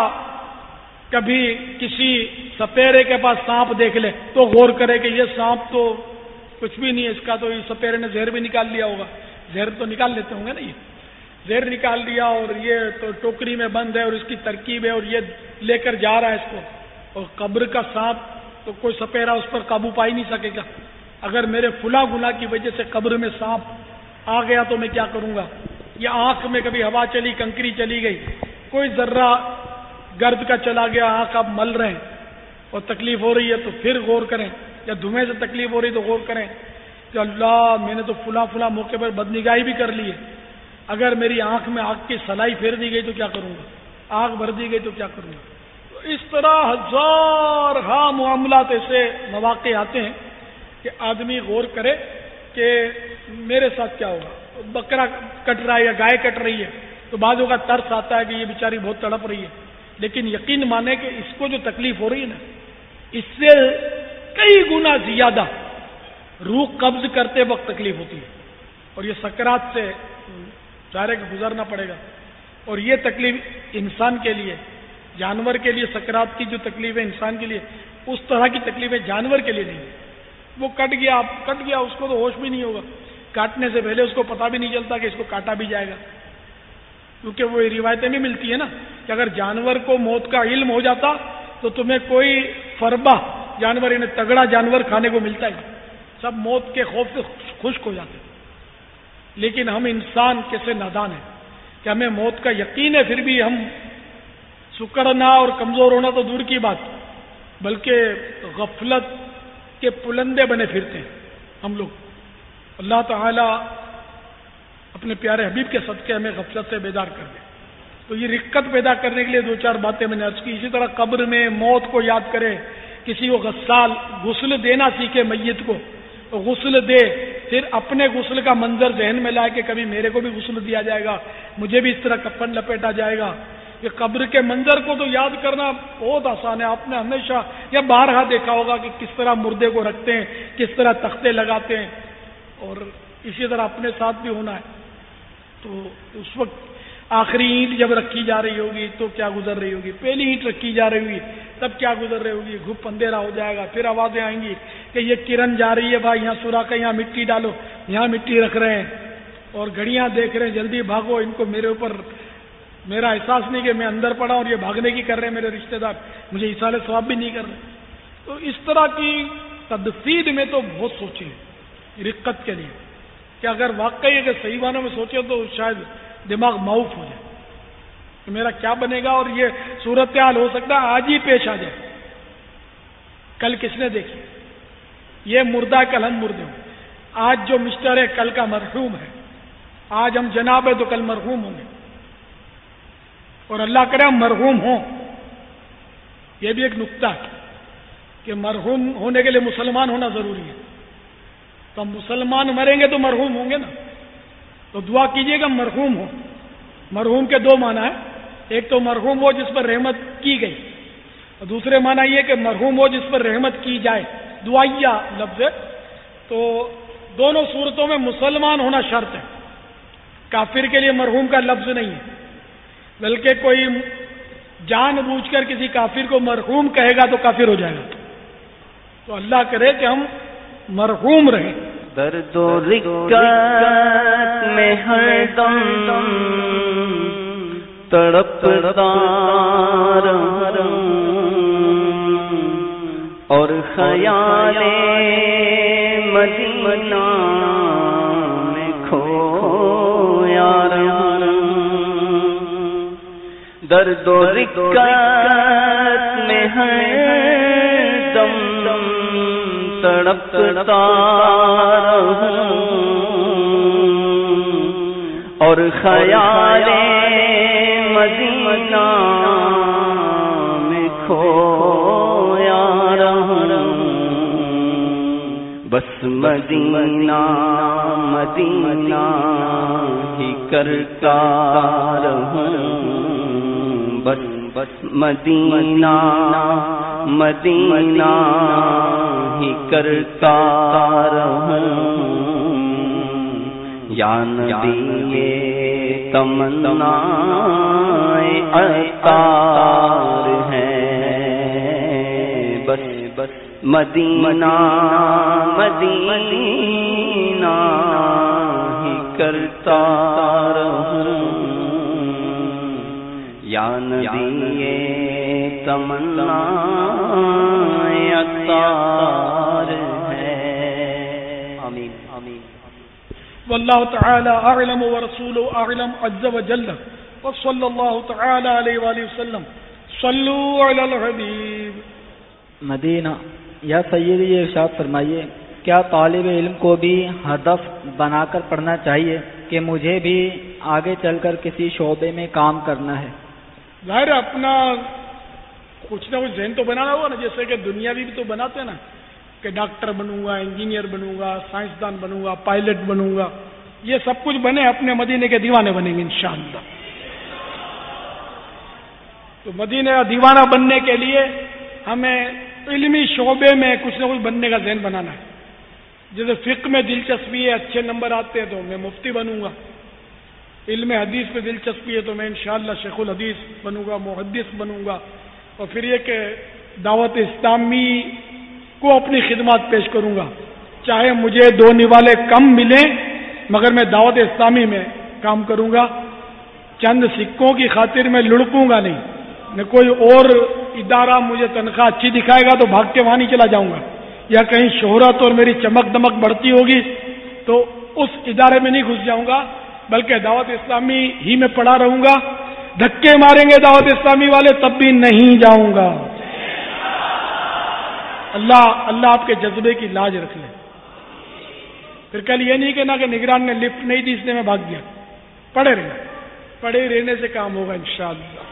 کبھی کسی سپیرے کے پاس سانپ دیکھ لے تو غور کرے کہ یہ سانپ تو کچھ بھی نہیں ہے، اس کا تو یہ سپیرے نے زہر بھی نکال لیا ہوگا، زہر تو نکال لیتے ہوں گے نا، یہ زہر نکال لیا اور یہ تو ٹوکری میں بند ہے اور اس کی ترکیب ہے اور یہ لے کر جا رہا ہے اس کو، اور قبر کا سانپ تو کوئی سپیرا اس پر قابو پا ہی نہیں سکے گا۔ اگر میرے فلاں گناہ کی وجہ سے قبر میں سانپ آ گیا تو میں کیا کروں گا؟ یا آنکھ میں کبھی ہوا چلی، کنکری چلی گئی، کوئی ذرہ گرد کا چلا گیا، آنکھ آپ مل رہے ہیں اور تکلیف ہو رہی ہے تو پھر غور کریں، یا دھویں سے تکلیف ہو رہی تو غور کریں کہ اللہ میں نے تو فلاں فلاں موقع پر بدنگاہی بھی کر لی ہے، اگر میری آنکھ میں آنکھ کی سلائی پھیر دی گئی تو کیا کروں گا، آنکھ بھر دی گئی تو کیا کروں گا؟ تو اس طرح ہزار ہاں معاملات ایسے مواقع آتے ہیں کہ آدمی غور کرے کہ میرے ساتھ کیا ہوگا۔ بکرا کٹ رہا ہے یا گائے کٹ رہی ہے تو بعضوں کا ترس آتا ہے کہ یہ بیچاری بہت تڑپ رہی ہے، لیکن یقین مانے کہ اس کو جو تکلیف ہو رہی ہے نا، اس سے کئی گنا زیادہ روح قبض کرتے وقت تکلیف ہوتی ہے، اور یہ سکرات سے چارے کو گزرنا پڑے گا، اور یہ تکلیف انسان کے لیے، جانور کے لیے سکرات کی جو تکلیف ہے انسان کے لیے اس طرح کی تکلیف ہے جانور کے لیے نہیں ہے۔ وہ کٹ گیا کٹ گیا اس کو تو ہوش بھی نہیں ہوگا، کاٹنے سے پہلے اس کو پتہ بھی نہیں چلتا کہ اس کو کاٹا بھی جائے گا، کیونکہ وہ روایتیں بھی ملتی ہیں نا کہ اگر جانور کو موت کا علم ہو جاتا تو تمہیں کوئی فربہ جانور انہیں تگڑا جانور کھانے کو ملتا ہی، سب موت کے خوف سے خشک ہو جاتے۔ لیکن ہم انسان کیسے نادان ہیں کہ ہمیں موت کا یقین ہے، پھر بھی ہم سکڑنا اور کمزور ہونا تو دور کی بات، بلکہ غفلت کے پلندے بنے پھرتے ہیں ہم لوگ. اللہ تعالی اپنے پیارے حبیب کے صدقے ہمیں غفلت سے بیدار کر دے. تو یہ رقت پیدا کرنے کے لیے دو چار باتیں میں نے عرض کی. اسی طرح قبر میں موت کو یاد کرے, کسی کو غسال غسل دینا سیکھے, میت کو غسل دے, پھر اپنے غسل کا منظر ذہن میں لائے کہ کبھی میرے کو بھی غسل دیا جائے گا, مجھے بھی اس طرح کفن لپیٹا جائے گا. یہ قبر کے منظر کو تو یاد کرنا بہت آسان ہے. آپ نے ہمیشہ یا بارہا دیکھا ہوگا کہ کس طرح مردے کو رکھتے ہیں, کس طرح تختے لگاتے ہیں, اور اسی طرح اپنے ساتھ بھی ہونا ہے. تو اس وقت آخری اینٹ جب رکھی جا رہی ہوگی تو کیا گزر رہی ہوگی, پہلی اینٹ رکھی جا رہی ہوگی تب کیا گزر رہی ہوگی, گھپ اندھیرا ہو جائے گا, پھر آوازیں آئیں گی کہ یہ کرن جا رہی ہے بھائی, یہاں سوراخ ہے, یہاں مٹی ڈالو, یہاں مٹی رکھ رہے ہیں, اور گھڑیاں دیکھ رہے ہیں, جلدی بھاگو, ان کو میرے اوپر میرا احساس نہیں کہ میں اندر پڑا اور یہ بھاگنے کی کر رہے ہیں میرے رشتہ دار, مجھے ایصال ثواب بھی نہیں کر رہے. تو اس طرح کی تدفید میں تو بہت سوچیں رقت کے لیے کہ اگر واقعی اگر صحیح معنوں میں سوچے تو شاید دماغ معاف ہو جائے کہ میرا کیا بنے گا, اور یہ صورتحال ہو سکتا ہے آج ہی پیش آ جائے. کل کس نے دیکھی, یہ مردہ ہے کل ہم مردے ہوں. آج جو مسٹر ہے کل کا مرحوم ہے, آج ہم جناب ہے تو کل مرحوم ہوں گے, اور اللہ کرے ہم مرحوم ہوں. یہ بھی ایک نقطہ ہے کہ مرحوم ہونے کے لیے مسلمان ہونا ضروری ہے. تو ہم مسلمان مریں گے تو مرحوم ہوں گے نا, تو دعا کیجئے گا مرحوم ہو. مرحوم کے دو معنی ہیں, ایک تو مرحوم ہو جس پر رحمت کی گئی, اور دوسرے معنی یہ کہ مرحوم ہو جس پر رحمت کی جائے, دعائیا لفظ ہے. تو دونوں صورتوں میں مسلمان ہونا شرط ہے. کافر کے لیے مرحوم کا لفظ نہیں ہے, بلکہ کوئی جان بوجھ کر کسی کافر کو مرحوم کہے گا تو کافر ہو جائے گا. تو اللہ کرے کہ ہم مرحوم رہیں. درد و رقت میں ہر دم تڑپتا رہوں, اور خیال مدینہ میں کھویا رہوں. درد و رقت میں ہر دم تڑپتا رہوں, اور خیال مدینہ میں کھویا رہوں. بس مدینہ مدینہ ہی کرتا رہوں, بس بس مدینہ مدینہ ہی کرتا رہوں. یا نبی تمنا عطار ہے, بس بس مدینہ مدینہ ہی کرتا رہوں. یا نبی تمنا عطار ہے. آمین آمین. واللہ تعالی اعلم ورسولہ اعلم عز وجل, وصلی اللہ تعالی علیہ وآلہ وسلم. صلوا علی الحبیب. مدینہ. یا سیدی یہ ارشاد فرمائیے, کیا طالب علم کو بھی ہدف بنا کر پڑھنا چاہیے کہ مجھے بھی آگے چل کر کسی شعبے میں کام کرنا ہے؟ ظاہر اپنا کچھ نہ کچھ ذہن تو بنانا ہوگا نا, جیسے کہ دنیاوی بھی تو بناتے ہیں نا کہ ڈاکٹر بنوں گا, انجینئر بنوں گا, سائنسدان بنوں گا, پائلٹ بنوں گا. یہ سب کچھ بنے, اپنے مدینے کے دیوانے بنیں گے انشاءاللہ. تو مدینے کا دیوانہ بننے کے لیے ہمیں علمی شعبے میں کچھ نہ کچھ بننے کا ذہن بنانا ہے. جیسے فقہ میں دلچسپی ہے, اچھے نمبر آتے ہیں تو میں مفتی بنوں گا. علم حدیث میں دلچسپی ہے تو میں انشاءاللہ شیخ الحدیث بنوں گا, محدث بنوں گا. اور پھر یہ کہ دعوت اسلامی کو اپنی خدمات پیش کروں گا, چاہے مجھے دو نوالے کم ملیں مگر میں دعوت اسلامی میں کام کروں گا. چند سکوں کی خاطر میں لڑکوں گا نہیں. میں کوئی اور ادارہ مجھے تنخواہ اچھی دکھائے گا تو بھاگ کے وہاں نہیں چلا جاؤں گا, یا کہیں شہرت اور میری چمک دمک بڑھتی ہوگی تو اس ادارے میں نہیں گھس جاؤں گا, بلکہ دعوت اسلامی ہی میں پڑا رہوں گا. دھکے ماریں گے دعوت اسلامی والے تب بھی نہیں جاؤں گا. اللہ اللہ آپ کے جذبے کی لاج رکھ لے. پھر کل یہ نہیں کہنا کہ نگران نے لفٹ نہیں دی اس لیے میں بھاگ گیا. پڑے رہنا، پڑے رہنے سے کام ہوگا انشاءاللہ.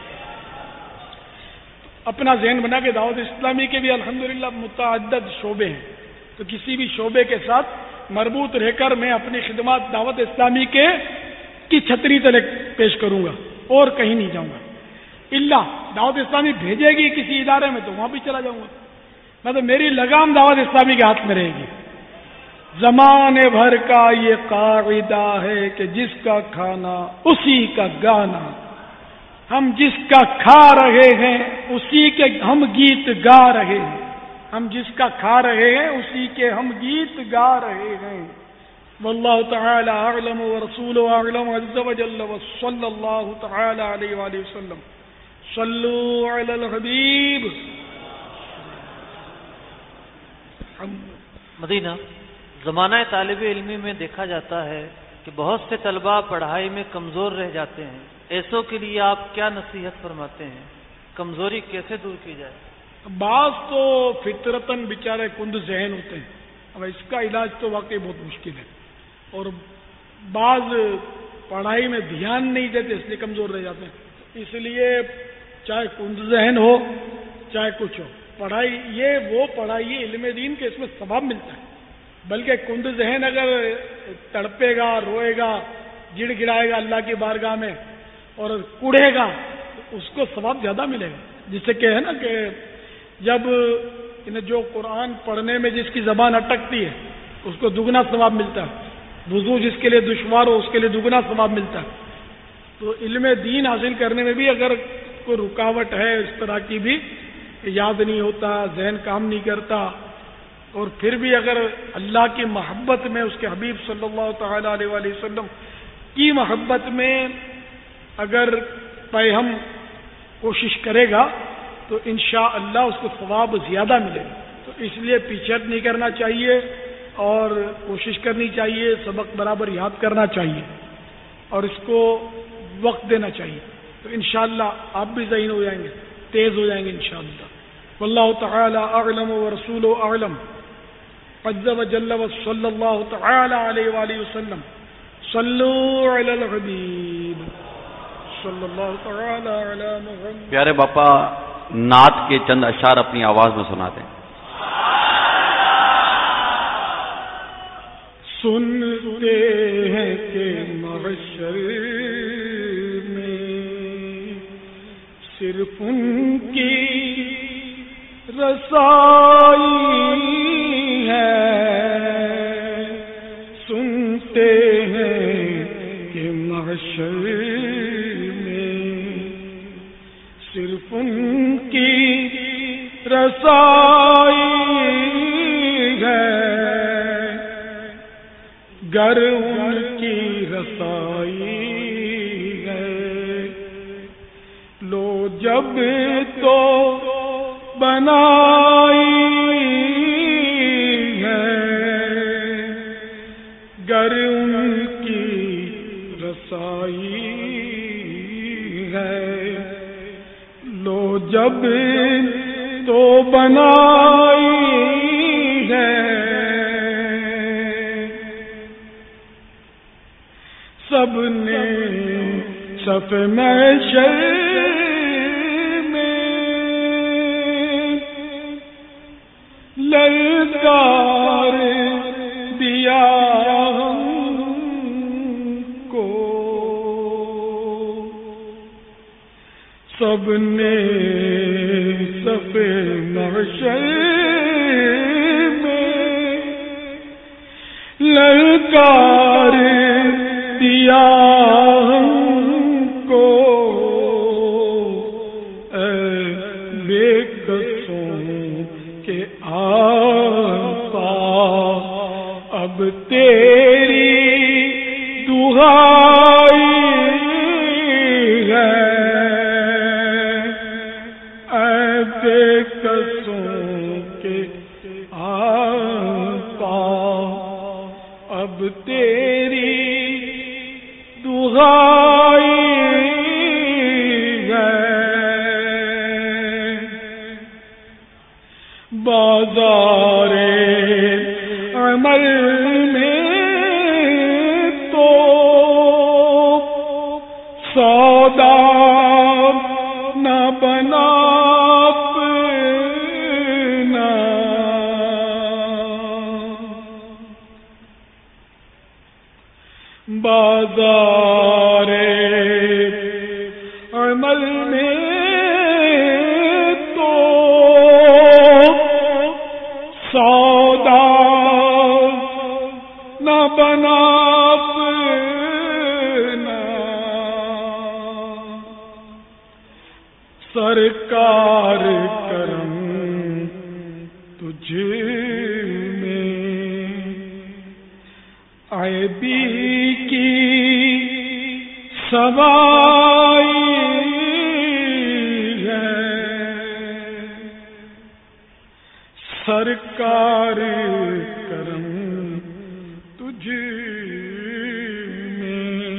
اپنا ذہن بنا کے دعوت اسلامی کے بھی الحمدللہ متعدد شعبے ہیں، تو کسی بھی شعبے کے ساتھ مربوط رہ کر میں اپنی خدمات دعوت اسلامی کے کی چھتری تلے پیش کروں گا اور کہیں نہیں جاؤں گا. اللہ دعوت اسلامی بھیجے گی کسی ادارے میں تو وہاں بھی چلا جاؤں گا. مطلب میری لگام دعوت اسلامی کے ہاتھ میں رہے گی. زمانے بھر کا یہ قاعدہ ہے کہ جس کا کھانا اسی کا گانا، ہم جس کا کھا رہے ہیں اسی کے ہم گیت گا رہے ہیں. ہم جس کا کھا رہے ہیں اسی کے ہم گیت گا رہے ہیں. واللہ تعالی اعلم ورسولہ اعلم عز وجل وصلی اللہ تعالی علیہ وآلہ وسلم. صلوا علی الحبیب. مدینہ زمانہ طالب علمی میں دیکھا جاتا ہے کہ بہت سے طلباء پڑھائی میں کمزور رہ جاتے ہیں. ایسوں کے لیے آپ کیا نصیحت فرماتے ہیں؟ کمزوری کیسے دور کی جائے؟ بعض تو فطرتاً بیچارے کند ذہن ہوتے ہیں، اب اس کا علاج تو واقعی بہت مشکل ہے. اور بعض پڑھائی میں دھیان نہیں دیتے اس لیے کمزور رہ جاتے ہیں. اس لیے چاہے کند ذہن ہو چاہے کچھ ہو، پڑھائی یہ وہ پڑھائی علم دین کے اس میں ثواب ملتا ہے. بلکہ کند ذہن اگر تڑپے گا، روئے گا، گڑ گڑائے گا اللہ کی بارگاہ میں اور کوڑے گا تو اس کو ثواب زیادہ ملے گا. جس سے کہ ہے نا کہ جب انہیں جو قرآن پڑھنے میں جس کی زبان اٹکتی ہے اس کو دگنا ثواب ملتا ہے. وضو جس کے لیے دشوار ہو اس کے لیے دگنا ثواب ملتا ہے. تو علم دین حاصل کرنے میں بھی اگر کوئی رکاوٹ ہے اس طرح کی بھی، یاد نہیں ہوتا، ذہن کام نہیں کرتا، اور پھر بھی اگر اللہ کی محبت میں اس کے حبیب صلی اللہ تعالی علیہ وآلہ وسلم کی محبت میں اگر پیہم کوشش کرے گا تو انشاءاللہ اس کو ثواب زیادہ ملے گا. تو اس لیے پیچھے نہیں کرنا چاہیے اور کوشش کرنی چاہیے، سبق برابر یاد کرنا چاہیے اور اس کو وقت دینا چاہیے. تو انشاءاللہ آپ بھی ذہین ہو جائیں گے، تیز ہو جائیں گے انشاءاللہ. واللہ تعالی اعلم ورسولہ اعلم عز وجل وصلی اللہ تعالی علیہ وآلہ وسلم. صلوا علی الحبیب صلی اللہ تعالی علی محمد. پیارے باپا نعت کے چند اشعار اپنی آواز میں سنا دیں. سنتے ہیں کہ محشر میں صرف ان کی رسائی ہے. سنتے ہیں کہ محشر میں صرف ان کی رسائی ہے. گر ان کی رسائی ہے لو جب تو بنائی ہے. گر ان کی رسائی ہے لو جب تو بنائی ہے. سب نے صف محشر میں للکار دیا ہم کو. سب نے صف محشر میں للکار دیا ہم کو. اے بے قصوں کے آقا اب تیری دعائی ہے. اے بے قصوں کے آقا اب تیری دعائی ہے. با بازار عمل میں تو سودا نہ بنا اپنا، بازار عمل میں تو سودا نہ بنا اپنا، سرکار کرم تجھ میں عیبی کی سوائی ہے، سرکار کرم تجھ میں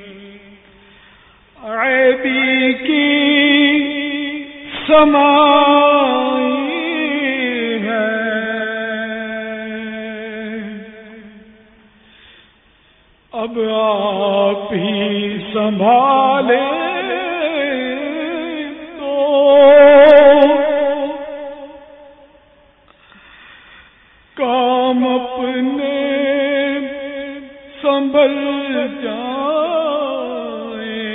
عیبی کی سمائی ہے، اب آپ ہی سنبھالے تو کام اپنے سنبھل جائیں،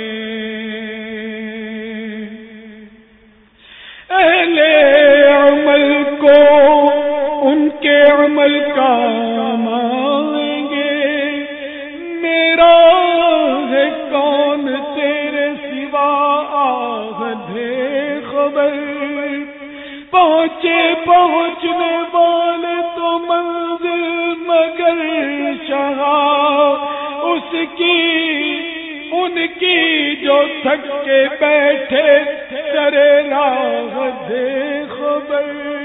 اہل عمل کو ان کے عمل کام آئیں گے، میرا ہے کون تیرے سوا آہدے خبر، پہنچے پہنچنے والے تو منزل مگر شہا اس کی، ان کی جو تھک کے بیٹھے کرے راہ دے خبر،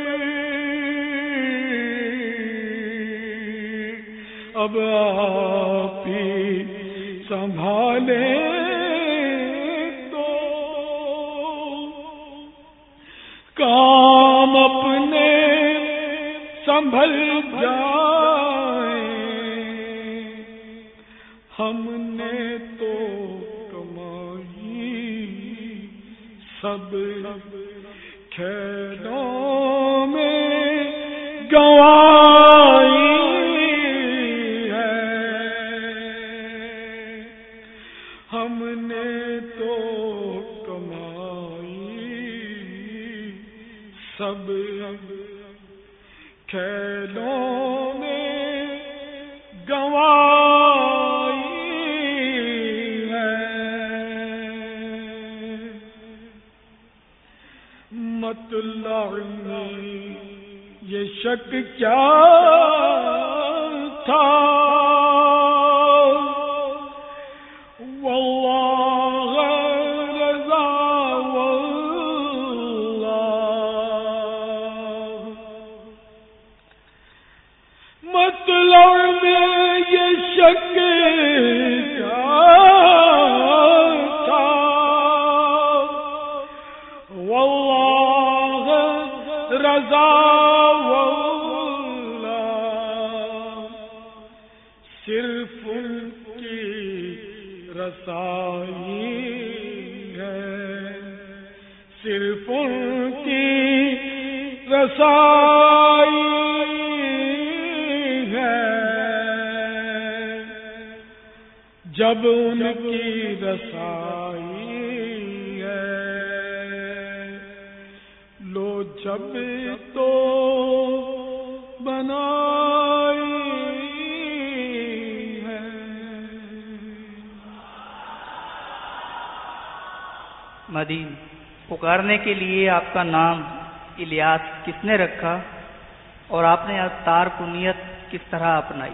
اب آپ ہی سنبھالے تو کام اپنے سنبھل جائیں، ہم نے تو کمائی سب کھیلوں میں گنوائی ہے، ہم نے تو کمائی سب کھیلوں میں گنوائی ہے، مطلع میں یہ شک کیا تھا، واللہ رضا واللہ، مطلع میں یہ شک کیا تھا، واللہ رضا واللہ، صرف ان کی رسائی ہے، صرف ان کی رسائی ہے، جب ان کی رسائی ہے، لو جب تو بنائی ہے۔ مدین، پکارنے کے لیے آپ کا نام الیاس کس نے رکھا اور آپ نے اذکار کو نیت کس طرح اپنائی؟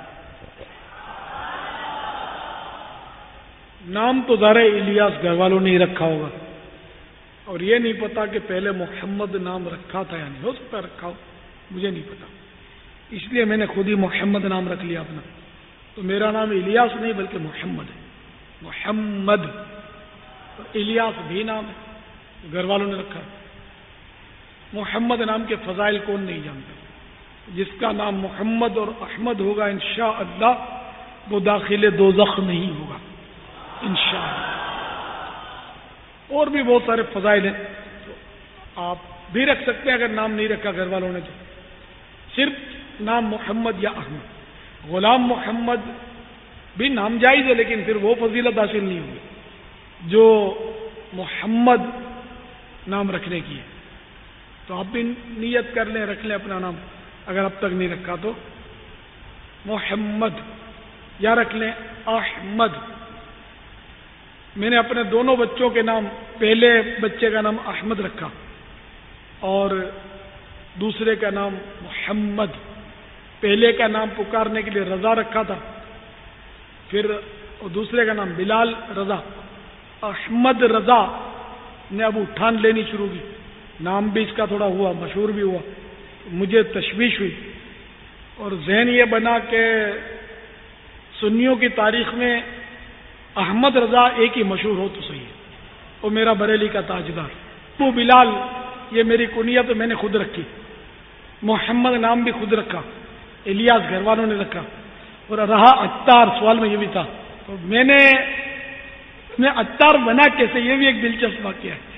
نام تو ظاہر الیاس گھر والوں نے ہی رکھا ہوگا، اور یہ نہیں پتا کہ پہلے محمد نام رکھا تھا یا نہیں، ہو سکتا رکھا ہو، مجھے نہیں پتا، اس لیے میں نے خود ہی محمد نام رکھ لیا اپنا۔ تو میرا نام الیاس نہیں بلکہ محمد ہے، محمد، الیاس بھی نام ہے، گھر والوں نے رکھا۔ محمد نام کے فضائل کون نہیں جانتا؟ جس کا نام محمد اور احمد ہوگا انشاءاللہ وہ داخل دوزخ نہیں ہوگا انشاءاللہ۔ اور بھی بہت سارے فضائل ہیں، تو آپ بھی رکھ سکتے ہیں اگر نام نہیں رکھا گھر والوں نے تو، صرف نام محمد یا احمد۔ غلام محمد بھی نام جائز ہے لیکن پھر وہ فضیلت حاصل نہیں ہوگی جو محمد نام رکھنے کی ہے۔ تو آپ بھی نیت کر لیں، رکھ لیں اپنا نام اگر اب تک نہیں رکھا تو محمد، یا رکھ لیں احمد۔ میں نے اپنے دونوں بچوں کے نام، پہلے بچے کا نام احمد رکھا اور دوسرے کا نام محمد۔ پہلے کا نام پکارنے کے لیے رضا رکھا تھا، پھر دوسرے کا نام بلال رضا۔ احمد رضا نے اب اٹھان لینی شروع کی، نام بھی اس کا تھوڑا ہوا، مشہور بھی ہوا، مجھے تشویش ہوئی اور ذہن یہ بنا کہ سنیوں کی تاریخ میں احمد رضا ایک ہی مشہور ہو تو صحیح ہے، وہ میرا بریلی کا تاجدار۔ وہ بلال یہ میری کنیت میں نے خود رکھی، محمد نام بھی خود رکھا، الیاس گھر والوں نے رکھا، اور رہا عطار، سوال میں یہ بھی تھا تو میں نے میں عطار بنا کیسے، یہ بھی ایک دلچسپ واقعہ ہے۔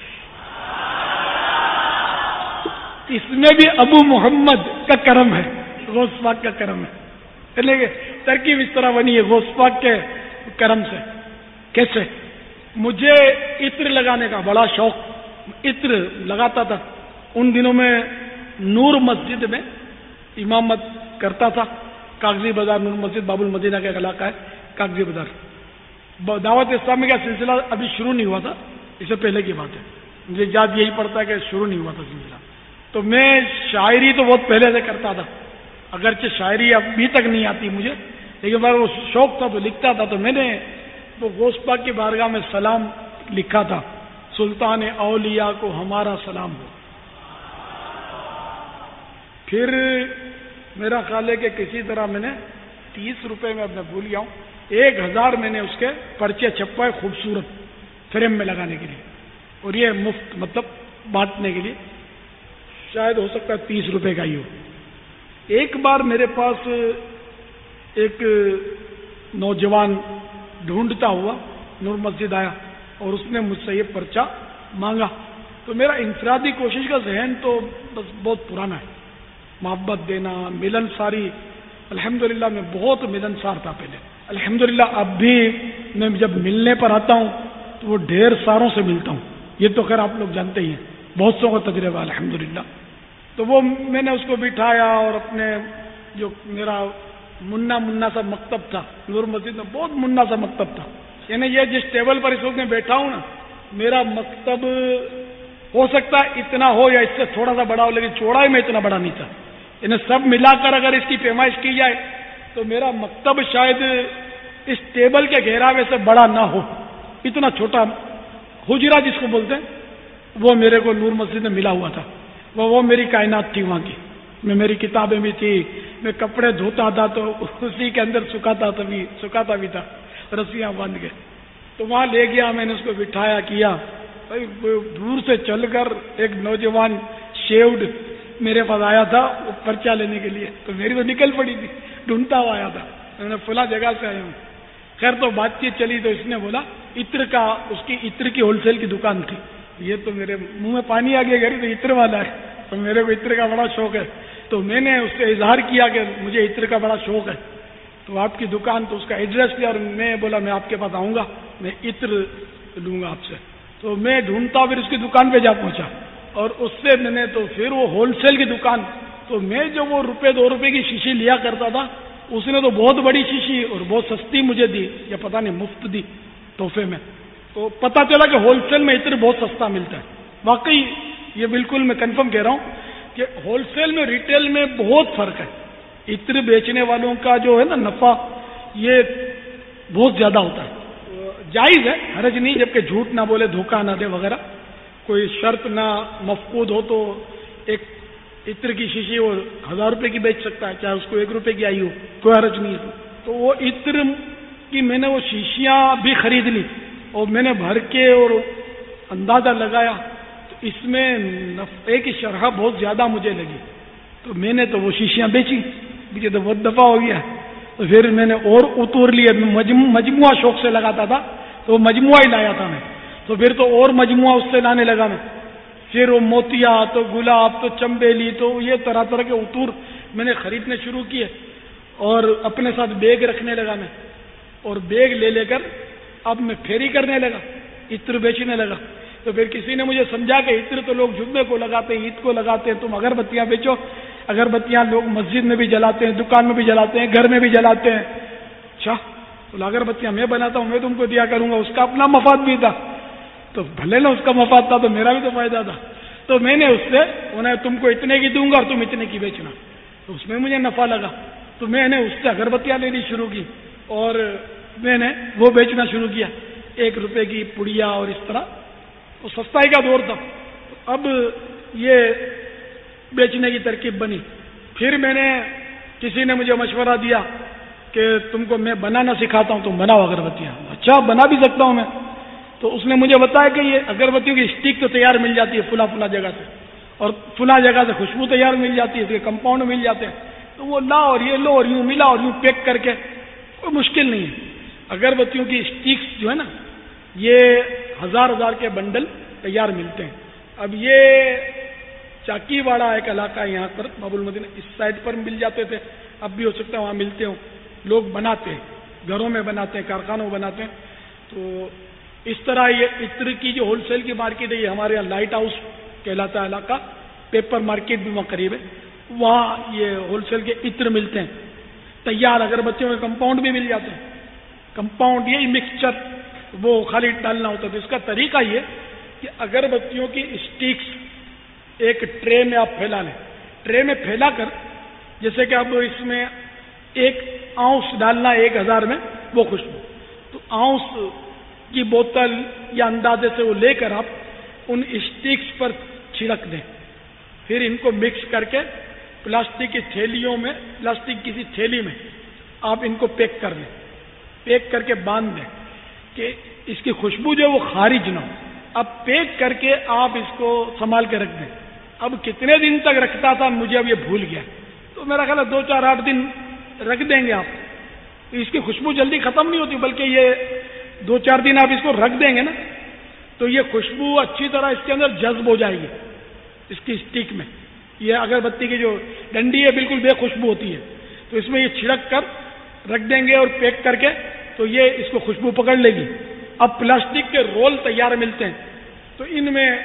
اس میں بھی ابو محمد کا کرم ہے، غوث پاک کا کرم ہے، لیکن ترکیب اس طرح بنی ہے غوث پاک کے کرم سے۔ کیسے؟ مجھے عطر لگانے کا بڑا شوق، عطر لگاتا تھا۔ ان دنوں میں نور مسجد میں امامت کرتا تھا، کاغذی بازار نور مسجد باب المدینہ کا علاقہ ہے، کاغذی بازار۔ دعوت اسلامی کا سلسلہ ابھی شروع نہیں ہوا تھا، اس سے پہلے کی بات ہے، مجھے یاد یہی پڑتا ہے کہ شروع نہیں ہوا تھا سلسلہ۔ تو میں شاعری تو بہت پہلے سے کرتا تھا، اگرچہ شاعری ابھی تک نہیں آتی مجھے، لیکن میرا وہ شوق تھا تو لکھتا تھا۔ تو میں نے وہ غوث پاک کی بارگاہ میں سلام لکھا تھا، سلطان اولیاء کو ہمارا سلام ہو۔ پھر میرا خیال ہے کہ کسی طرح میں نے تیس روپے میں اب میں بھول گیا ہوں، ایک ہزار میں نے اس کے پرچے چھپائے خوبصورت فریم میں لگانے کے لیے، اور یہ مفت مطلب بانٹنے کے لیے، شاید ہو سکتا ہے تیس روپے کا ہی ہو۔ ایک بار میرے پاس ایک نوجوان ڈھونڈتا ہوا نور مسجد آیا اور اس نے مجھ سے یہ پرچہ مانگا، تو میرا انفرادی کوشش کا ذہن تو بس بہت پرانا ہے، محبت دینا، ملن ساری۔ الحمدللہ میں بہت ملن سار تھا پہلے، الحمدللہ اب بھی میں جب ملنے پر آتا ہوں تو وہ ڈھیر ساروں سے ملتا ہوں، یہ تو خیر آپ لوگ جانتے ہی ہیں، بہت سو کا تجربہ الحمدللہ۔ تو وہ میں نے اس کو بٹھایا اور اپنے جو میرا منا منا سا مکتب تھا نور مسجد میں، بہت منا سا مکتب تھا، یعنی یہ جس ٹیبل پر اس وقت میں بیٹھا ہوں نا، میرا مکتب ہو سکتا ہے اتنا ہو یا اس سے تھوڑا سا بڑا ہو، لیکن چوڑائی میں اتنا بڑا نہیں تھا، یعنی سب ملا کر اگر اس کی پیمائش کی جائے تو میرا مکتب شاید اس ٹیبل کے گہراوے سے بڑا نہ ہو، اتنا چھوٹا حجرہ جس کو بولتے ہیں وہ میرے کو نور مسجد میں ملا ہوا تھا۔ وہ وہ میری کائنات تھی وہاں کی، میں میری کتابیں بھی تھی، میں کپڑے دھوتا تھا تو اسی کے اندر سکھاتا تھا بھی سکھاتا بھی تھا رسیاں باندھ کے۔ تو وہاں لے گیا، میں نے اس کو بٹھایا کیا، دور سے چل کر ایک نوجوان شیوڈ میرے پاس آیا تھا وہ پرچہ لینے کے لیے، تو میری تو نکل پڑی تھی، ڈھونڈتا ہوا آیا تھا، میں نے فلاں جگہ سے آیا ہوں۔ خیر تو بات چیت چلی تو اس نے بولا عطر کا، اس کی عطر کی ہول سیل کی دکان تھی۔ یہ تو میرے منہ میں پانی آ گیا، گھر تو عطر والا ہے، تو میرے کو عطر کا بڑا شوق ہے، تو میں نے اس سے اظہار کیا کہ مجھے عطر کا بڑا شوق ہے، تو آپ کی دکان، تو اس کا ایڈریس لیا اور میں بولا میں آپ کے پاس آؤں گا، میں عطر لوں گا آپ سے۔ تو میں ڈھونڈتا پھر اس کی دکان پہ جا پہنچا اور اس سے میں نے تو پھر وہ ہول سیل کی دکان، تو میں جو وہ روپے دو روپے کی شیشی لیا کرتا تھا اس نے تو بہت بڑی شیشی اور بہت سستی مجھے دی، یا پتہ نہیں مفت دی تحفے میں۔ تو پتہ چلا کہ ہول سیل میں عطر بہت سستا ملتا ہے، واقعی یہ بالکل میں کنفرم کہہ رہا ہوں کہ ہول سیل میں ریٹیل میں بہت فرق ہے، عطر بیچنے والوں کا جو ہے نا نفع یہ بہت زیادہ ہوتا ہے، جائز ہے، حرج نہیں، جبکہ جھوٹ نہ بولے، دھوکہ نہ دے وغیرہ، کوئی شرط نہ مفقود ہو تو ایک عطر کی شیشی وہ ہزار روپے کی بیچ سکتا ہے، چاہے اس کو ایک روپے کی آئی ہو، کوئی حرج نہیں ہے۔ تو وہ عطر کی میں نے وہ شیشیاں بھی خرید لی اور میں نے بھر کے اور اندازہ لگایا تو اس میں نفع کی شرح بہت زیادہ مجھے لگی، تو میں نے تو وہ شیشیاں بیچی، مجھے تو بہت دفعہ ہو گیا. تو پھر میں نے اور اتور لیے، مجموعہ شوق سے لگاتا تھا تو وہ مجموعہ ہی لایا تھا میں. تو پھر تو اور مجموعہ اس سے لانے لگا میں. پھر وہ موتیا، تو گلاب، تو چمبیلی، تو یہ طرح طرح کے عطور میں نے خریدنے شروع کیے اور اپنے ساتھ بیگ رکھنے لگا میں. اور بیگ لے لے کر اب میں پھیری کرنے لگا، عطر بیچنے لگا. تو پھر کسی نے مجھے سمجھا کہ عطر تو لوگ جمعے کو لگاتے ہیں، عید کو لگاتے ہیں، تم اگربتیاں بیچو. اگربتیاں لوگ مسجد میں بھی جلاتے ہیں، دکان میں بھی جلاتے ہیں، گھر میں بھی جلاتے ہیں. اچھا تو اگربتیاں میں بناتا ہوں، میں تم کو دیا کروں گا. اس کا اپنا مفاد بھی تھا، تو بھلے نا اس کا مفاد تھا تو میرا بھی تو فائدہ تھا. تو میں نے اس سے انہیں تم کو اتنے کی دوں گا اور تم اتنے کی بیچنا، تو اس میں مجھے نفع لگا. تو میں نے اس سے اگربتیاں لینی شروع کی اور میں نے وہ بیچنا شروع کیا، ایک روپے کی پڑیا اور اس طرح. وہ سستائی کا دور تھا. اب یہ بیچنے کی ترکیب بنی. پھر میں نے کسی نے مجھے مشورہ دیا کہ تم کو میں بنانا سکھاتا ہوں، تم بناؤ اگربتیاں. اچھا بنا بھی سکتا ہوں میں. تو اس نے مجھے بتایا کہ یہ اگربتیوں کی اسٹک تو تیار مل جاتی ہے فلاں فلاں جگہ سے، اور فلاں جگہ سے خوشبو تیار مل جاتی ہے، اس کے کمپاؤنڈ مل جاتے ہیں. تو وہ لا اور یہ لو اور یوں ملا اور یوں پیک کر کے، کوئی مشکل نہیں ہے. اگربتیوں کی اسٹکس جو ہے نا، یہ ہزار ہزار کے بنڈل تیار ملتے ہیں. اب یہ چاکی واڑا ایک علاقہ ہے یہاں پر باب المدینہ، اس سائڈ پر مل جاتے تھے، اب بھی ہو سکتا ہے وہاں ملتے ہوں. لوگ بناتے ہیں، گھروں میں بناتے ہیں، کارخانوں میں بناتے ہیں. تو اس طرح یہ عطر کی جو ہول سیل کی مارکیٹ ہے، یہ ہمارے یہاں لائٹ ہاؤس کہلاتا ہے علاقہ، پیپر مارکیٹ بھی وہاں قریب ہے. وہاں یہ ہول سیل کے عطر ملتے ہیں. تیار اگربتیوں کے کمپاؤنڈ بھی مل جاتے ہیں. کمپاؤنڈ یہ مکسچر وہ خالی ڈالنا ہوتا ہے. تو اس کا طریقہ یہ کہ اگربتیوں کی اسٹکس ایک ٹرے میں آپ پھیلا لیں. ٹرے میں پھیلا کر، جیسے کہ اب اس میں ایک آؤنس ڈالنا ایک ہزار میں وہ خوشبو، تو آؤنس کی بوتل یا اندازے سے وہ لے کر آپ ان اسٹکس پر چھڑک دیں. پھر ان کو مکس کر کے پلاسٹک کی تھیلیوں میں، پلاسٹک کسی تھیلی میں آپ ان کو پیک کر دیں. پیک کر کے باندھ دیں کہ اس کی خوشبو جو ہے وہ خارج نہ ہو. اب پیک کر کے آپ اس کو سنبھال کے رکھ دیں. اب کتنے دن تک رکھتا تھا مجھے اب یہ بھول گیا، تو میرا خیال ہے دو چار آٹھ دن رکھ دیں گے آپ. اس کی خوشبو جلدی ختم نہیں ہوتی، بلکہ یہ دو چار دن آپ اس کو رکھ دیں گے نا، تو یہ خوشبو اچھی طرح اس کے اندر جذب ہو جائے گی اس کی اسٹک میں. یہ اگربتی کی جو ڈنڈی ہے بالکل بے خوشبو ہوتی ہے، تو اس میں یہ چھڑک کر رکھ دیں گے اور پیک کر کے، تو یہ اس کو خوشبو پکڑ لے گی. اب پلاسٹک کے رول تیار ملتے ہیں، تو ان میں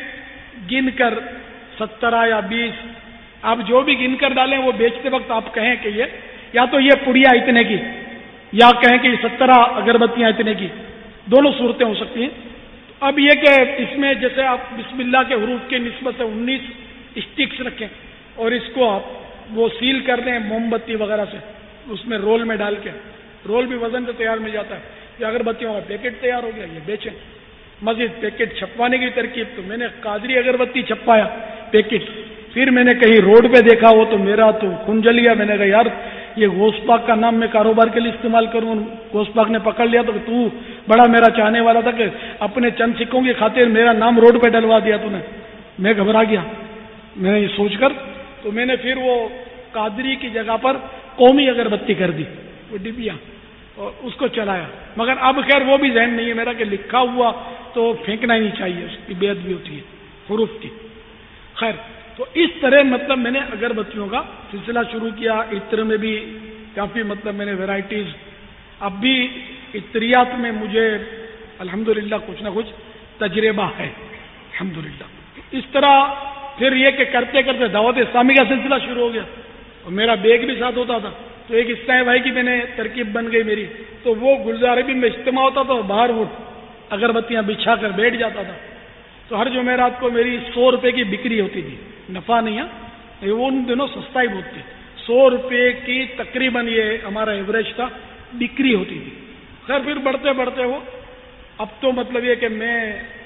گن کر سترہ یا بیس آپ جو بھی گن کر ڈالیں، وہ بیچتے وقت آپ کہیں کہ یہ یا تو یہ پڑیا اتنے کی، یا کہیں کہ یہ سترہ اگربتیاں اتنے کی. دونوں صورتیں ہو سکتی ہیں. اب یہ کہ اس میں جیسے آپ بسم اللہ کے حروف کے نسبت سے انیس اسٹکس رکھیں اور اس کو آپ وہ سیل کر دیں موم بتی وغیرہ سے، اس میں رول میں ڈال کے. رول بھی وزن سے تیار مل جاتا ہے. یہ اگربتیوں کا پیکٹ تیار ہو گیا، یہ بیچیں. مزید پیکٹ چھپوانے کی ترکیب، تو میں نے قادری اگربتی چھپایا پیکٹ. پھر میں نے کہیں روڈ پہ دیکھا ہو تو میرا تو خون جل گیا. میں نے کہا یار یہ غوث پاک کا نام میں کاروبار کے لیے استعمال کروں. غوث پاک نے پکڑ لیا تو تو بڑا میرا چاہنے والا تھا کہ اپنے چند سکوں کی خاطر میرا نام روڈ پہ ڈلوا دیا تو نے. میں گھبرا گیا میں نے یہ سوچ کر. تو میں نے پھر وہ قادری کی جگہ پر قومی اگربتی کر دی، وہ ڈبیا، اور اس کو چلایا. مگر اب خیر وہ بھی ذہن نہیں ہے میرا کہ لکھا ہوا تو پھینکنا ہی نہیں چاہیے، اس کی بے ادبی ہوتی ہے حروف کی. خیر تو اس طرح مطلب میں نے اگربتیوں کا سلسلہ شروع کیا. عطر میں بھی کافی مطلب میں نے ویرائٹیز. اب بھی عطریات میں مجھے الحمدللہ کچھ نہ کچھ تجربہ ہے الحمدللہ. اس طرح پھر یہ کہ کرتے کرتے دعوت اسلامی کا سلسلہ شروع ہو گیا اور میرا بیگ بھی ساتھ ہوتا تھا. تو ایک اسلام بھائی کی میں نے ترکیب بن گئی میری. تو وہ گلزار بھی میں اجتماع ہوتا تھا، باہر وہ اگربتیاں بچھا کر بیٹھ جاتا تھا. تو ہر جمعرات کو میری سو روپے کی بکری ہوتی تھی. نفع نہیں ہے، وہ ان دنوں سستا ہی بہت تھی. سو روپے کی تقریباً یہ ہمارا ایوریج تھا بکری ہوتی تھی. خیر پھر بڑھتے بڑھتے وہ اب تو مطلب یہ کہ میں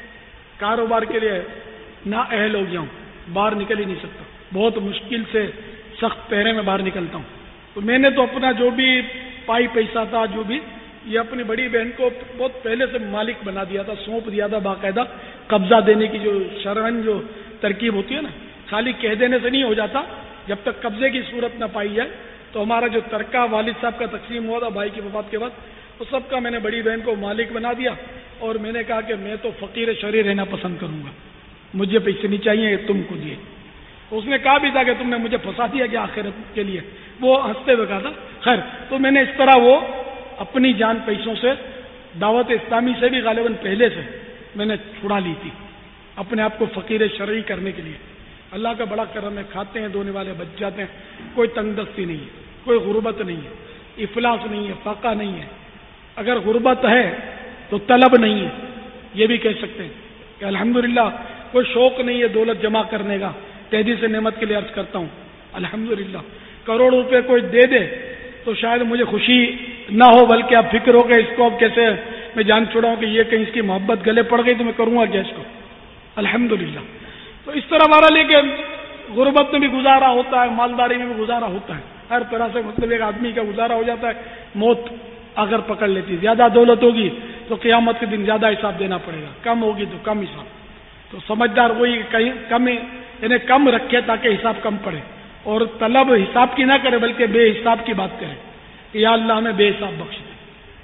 کاروبار کے لیے نا اہل ہو گیا ہوں، باہر نکل ہی نہیں سکتا. بہت مشکل سے سخت پہرے میں باہر نکلتا ہوں. تو میں نے تو اپنا جو بھی پائی پیسہ تھا، جو بھی یہ اپنی بڑی بہن کو بہت پہلے سے مالک بنا دیا تھا، سونپ دیا تھا. باقاعدہ قبضہ دینے کی جو شرعن جو ترکیب ہوتی ہے نا، خالی کہہ دینے سے نہیں ہو جاتا، جب تک قبضے کی صورت نہ پائی جائے تو ہمارا جو ترکہ والد صاحب کا تقسیم ہوا تھا بھائی کی وفات کے بعد، اس سب کا میں نے بڑی بہن کو مالک بنا دیا، اور میں نے کہا کہ میں تو فقیر شرعی رہنا پسند کروں گا، مجھے پیسے نہیں چاہیے، تم کو دیے۔ اس نے کہا بھی تھا کہ تم نے مجھے پھنسا دیا کہ آخرت کے لیے، وہ ہنستے ہوئے کہا تھا خیر۔ تو میں نے اس طرح وہ اپنی جان پیسوں سے، دعوت اسلامی سے بھی غالباً پہلے سے میں نے چھڑا لی تھی اپنے آپ کو فقیر شرعی کرنے کے لیے۔ اللہ کا بڑا کرم ہے، کھاتے ہیں دھونے والے بچ جاتے ہیں، کوئی تنگ دستی نہیں ہے، کوئی غربت نہیں ہے، افلاس نہیں ہے، فاقہ نہیں ہے۔ اگر غربت ہے تو طلب نہیں ہے، یہ بھی کہہ سکتے ہیں کہ الحمدللہ کوئی شوق نہیں ہے دولت جمع کرنے کا، تہذیب سے نعمت کے لیے عرض کرتا ہوں الحمدللہ۔ کروڑ روپے کوئی دے دے تو شاید مجھے خوشی نہ ہو، بلکہ اب فکر ہو کہ اس کو اب کیسے میں جان چھوڑاؤں کہ یہ کہیں اس کی محبت گلے پڑ گئی تو میں کروں گا کیا اس کو، الحمدللہ۔ تو اس طرح ہمارا لے کہ غربت میں بھی گزارا ہوتا ہے، مالداری میں بھی گزارا ہوتا ہے، ہر طرح سے مطلب ایک آدمی کا گزارا ہو جاتا ہے۔ موت اگر پکڑ لیتی، زیادہ دولت ہوگی تو قیامت کے دن زیادہ حساب دینا پڑے گا، کم ہوگی تو کم حساب۔ تو سمجھدار وہی کہیں کم یعنی کم رکھے تاکہ حساب کم پڑے، اور طلب حساب کی نہ کرے بلکہ بے حساب کی بات کرے کہ یا اللہ ہمیں بے حساب بخش دے۔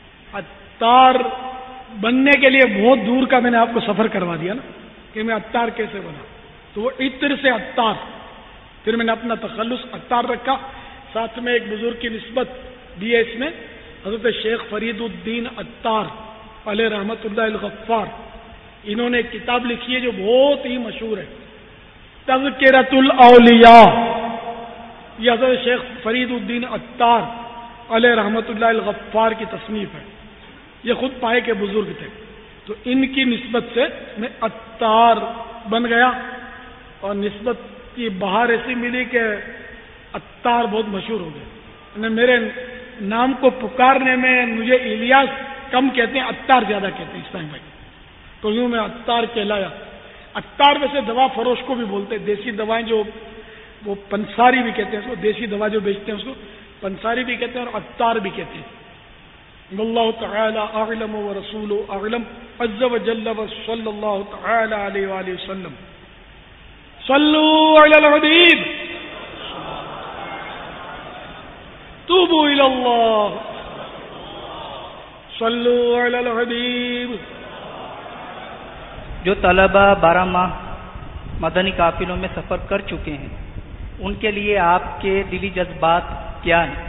عطار بننے کے لیے بہت دور کا میں نے آپ کو سفر کروا دیا نا کہ میں عطار کیسے بنا، تو وہ عطر سے عطار، پھر میں نے اپنا تخلص عطار رکھا، ساتھ میں ایک بزرگ کی نسبت دی ہے اس میں، حضرت شیخ فرید الدین عطار علیہ رحمت اللہ الغفار، انہوں نے ایک کتاب لکھی ہے جو بہت ہی مشہور ہے، تذکرۃ الاولیاء۔ یہ حضرت شیخ فرید الدین عطار علیہ رحمت اللہ الغفار کی تصنیف ہے، یہ خود پائے کے بزرگ تھے، تو ان کی نسبت سے میں عطار بن گیا، اور نسبت کی بہار ایسی ملی کہ عطار بہت مشہور ہو گیا۔ میرے نام کو پکارنے میں مجھے الیاس کم کہتے ہیں، عطار زیادہ کہتے ہیں اسلام بھائی، تو یوں میں عطار کہلایا۔ عطار ویسے دوا فروش کو بھی بولتے ہیں، دیسی دوائیں جو وہ پنساری بھی کہتے ہیں اس کو، دیسی دوا جو بیچتے ہیں اس کو پنساری بھی کہتے ہیں اور عطار بھی کہتے ہیں۔ واللہ تعالی اعلم ورسولہ اعلم عز وجل وصلی اللہ تعالی علیہ وآلہ وسلم۔ صلوا علی الحبیب، توبوا الی اللہ، صلوا علی الحبیب۔ جو طلبہ بارہ ماہ مدنی قافلوں میں سفر کر چکے ہیں ان کے لیے آپ کے دلی جذبات کیا ہیں؟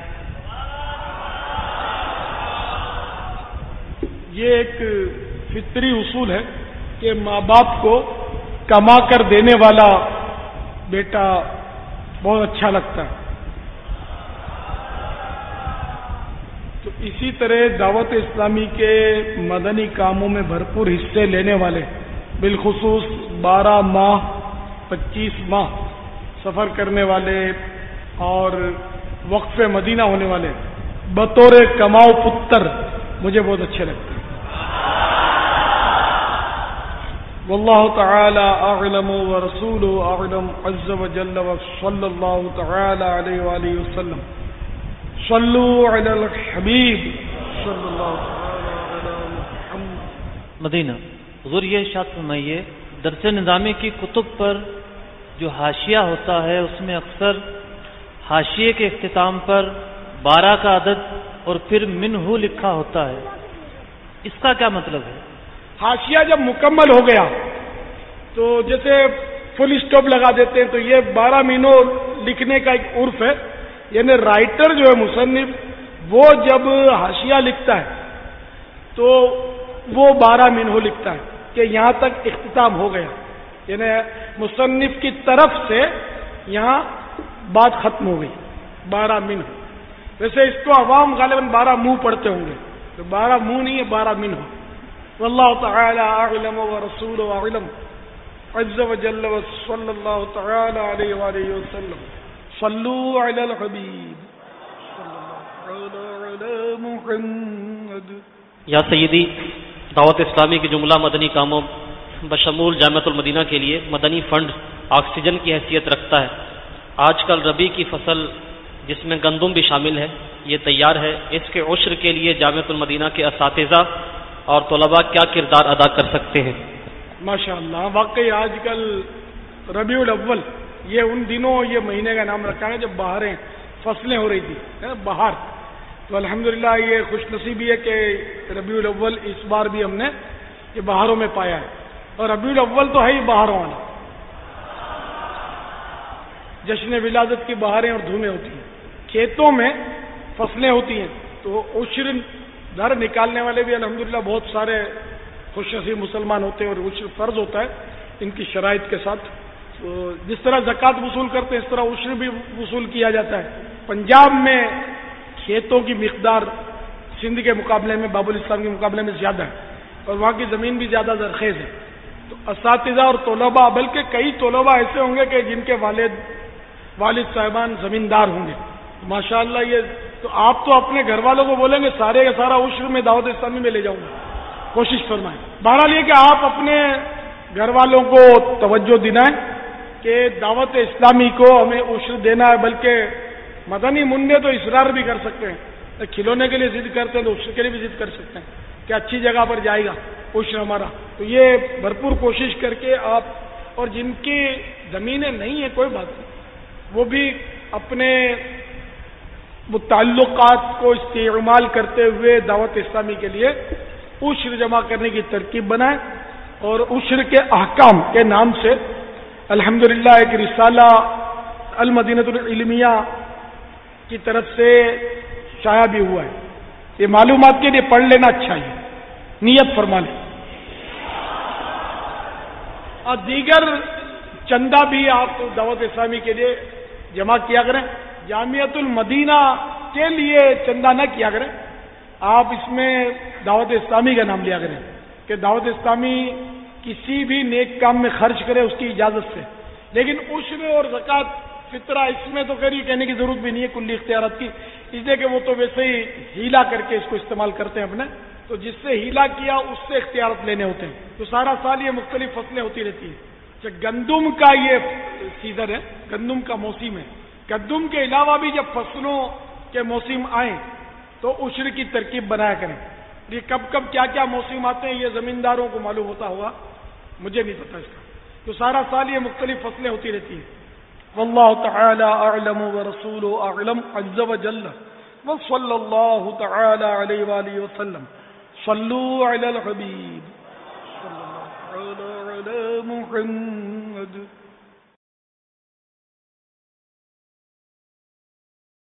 یہ ایک فطری اصول ہے کہ ماں باپ کو کما کر دینے والا بیٹا بہت اچھا لگتا ہے، تو اسی طرح دعوت اسلامی کے مدنی کاموں میں بھرپور حصے لینے والے، بالخصوص بارہ ماہ پچیس ماہ سفر کرنے والے اور وقف مدینہ ہونے والے، بطور کماؤ پتر مجھے بہت اچھے لگتے ہیں۔ واللہ تعالی اعلم ورسولہ اعلم عز وجل وصلی اللہ تعالی علیہ وآلہ وسلم۔ صلوا علی الحبیب صلی اللہ تعالی علی محمد۔ مدینہ حضور یہ ارشاد فرمائیے، درس نظامی کی کتب پر جو حاشیہ ہوتا ہے اس میں اکثر حاشیے کے اختتام پر بارہ کا عدد اور پھر منہ لکھا ہوتا ہے، اس کا کیا مطلب ہے؟ حاشیہ جب مکمل ہو گیا تو جیسے فل اسٹاپ لگا دیتے ہیں، تو یہ بارہ مینو لکھنے کا ایک عرف ہے، یعنی رائٹر جو ہے مصنف وہ جب حاشیہ لکھتا ہے تو وہ بارہ مینو لکھتا ہے کہ یہاں تک اختتام ہو گیا، یعنی مصنف کی طرف سے یہاں بات ختم ہو گئی، بارہ منہ۔ ویسے اس کو عوام غالباً بارہ منہ پڑھتے ہوں گے، تو بارہ منہ نہیں ہے، بارہ منہ۔ واللہ تعالی اعلم ورسولہ اعلم عز وجل وصلی اللہ تعالی علیہ وآلہ وسلم۔ صلوا علی الحبیب صلی اللہ علی محمد۔ یا سیدی، دعوت اسلامی کے جملہ مدنی کاموں بشمول جامعۃ المدینہ کے لیے مدنی فنڈ آکسیجن کی حیثیت رکھتا ہے۔ آج کل ربیع کی فصل جس میں گندم بھی شامل ہے یہ تیار ہے، اس کے عشر کے لیے جامعۃ المدینہ کے اساتذہ اور طلباء کیا کردار ادا کر سکتے ہیں؟ ماشاء اللہ، واقعی آج کل ربیع الاول یہ ان دنوں یہ مہینے کا نام رکھا ہے جب بہاریں فصلیں ہو رہی تھی بہار. تو الحمدللہ یہ خوش نصیبی ہے کہ ربیع الاول اس بار بھی ہم نے یہ بہاروں میں پایا ہے. اور ربیع الاول تو ہے ہی بہاروں والا. جشن ولادت کی بہاریں اور دھومیں ہوتی ہیں. کھیتوں میں فصلیں ہوتی ہیں تو عشر در نکالنے والے بھی الحمدللہ بہت سارے خوش نصیب مسلمان ہوتے ہیں اور عشر فرض ہوتا ہے ان کی شرائط کے ساتھ. تو جس طرح زکوٰۃ وصول کرتے ہیں اس طرح عشر بھی وصول کیا جاتا ہے. پنجاب میں کھیتوں کی مقدار سندھ کے مقابلے میں باب الاسلام کے مقابلے میں زیادہ ہے اور وہاں کی زمین بھی زیادہ زرخیز ہے. تو اساتذہ اور طلباء بلکہ کئی طلباء ایسے ہوں گے کہ جن کے والد والد صاحبان زمیندار ہوں گے ماشاءاللہ. یہ تو آپ تو اپنے گھر والوں کو بولیں گے سارے کا سارا عشر میں دعوت اسلامی میں لے جاؤں گا. کوشش فرمائیں. بہرحال یہ کہ آپ اپنے گھر والوں کو توجہ دلائیں کہ دعوت اسلامی کو ہمیں عشر دینا ہے. بلکہ مدنی منڈے تو اصرار بھی کر سکتے ہیں, کھلونے کے لیے ضد کرتے ہیں تو عشر کے لیے بھی ضد کر سکتے ہیں کہ اچھی جگہ پر جائے گا عشر ہمارا. تو یہ بھرپور کوشش کر کے آپ, اور جن کی زمینیں نہیں ہیں کوئی بات نہیں, وہ بھی اپنے متعلقات کو استعمال کرتے ہوئے دعوت اسلامی کے لیے عشر جمع کرنے کی ترکیب بنائیں. اور عشر کے احکام کے نام سے الحمدللہ ایک رسالہ المدینۃ العلمیہ کی طرف سے شائع بھی ہوا ہے. یہ معلومات کے لیے پڑھ لینا اچھا ہے, نیت فرما لیں. اور دیگر چندہ بھی آپ دعوت اسلامی کے لیے جمع کیا کریں. جامعۃ المدینہ کے لیے چندہ نہ کیا کریں, آپ اس میں دعوت اسلامی کا نام لیا کریں کہ دعوت اسلامی کسی بھی نیک کام میں خرچ کرے اس کی اجازت سے. لیکن عشر اور زکوٰۃ فطرہ اس میں تو خیر یہ کہنے کی ضرورت بھی نہیں ہے کلی اختیارات کی, اس لیے کہ وہ تو ویسے ہی ہیلا کر کے اس کو استعمال کرتے ہیں اپنے. تو جس سے ہیلا کیا اس سے اختیارات لینے ہوتے ہیں. تو سارا سال یہ مختلف فصلیں ہوتی رہتی ہیں. گندم کا یہ سیزن ہے, گندم کا موسم ہے. گندم کے علاوہ بھی جب فصلوں کے موسم آئیں تو عشر کی ترکیب بنایا کریں. یہ کب کب کیا کیا موسم آتے ہیں یہ زمینداروں کو معلوم ہوتا ہوگا, مجھے نہیں پتا اس کا. تو سارا سال یہ مختلف فصلیں ہوتی رہتی ہیں. واللہ تعالی اعلم ورسولہ اعلم عز وجل وصلی اللہ تعالی علیہ وآلہ وسلم. صلوا علی الحبیب صلی اللہ علی محمد.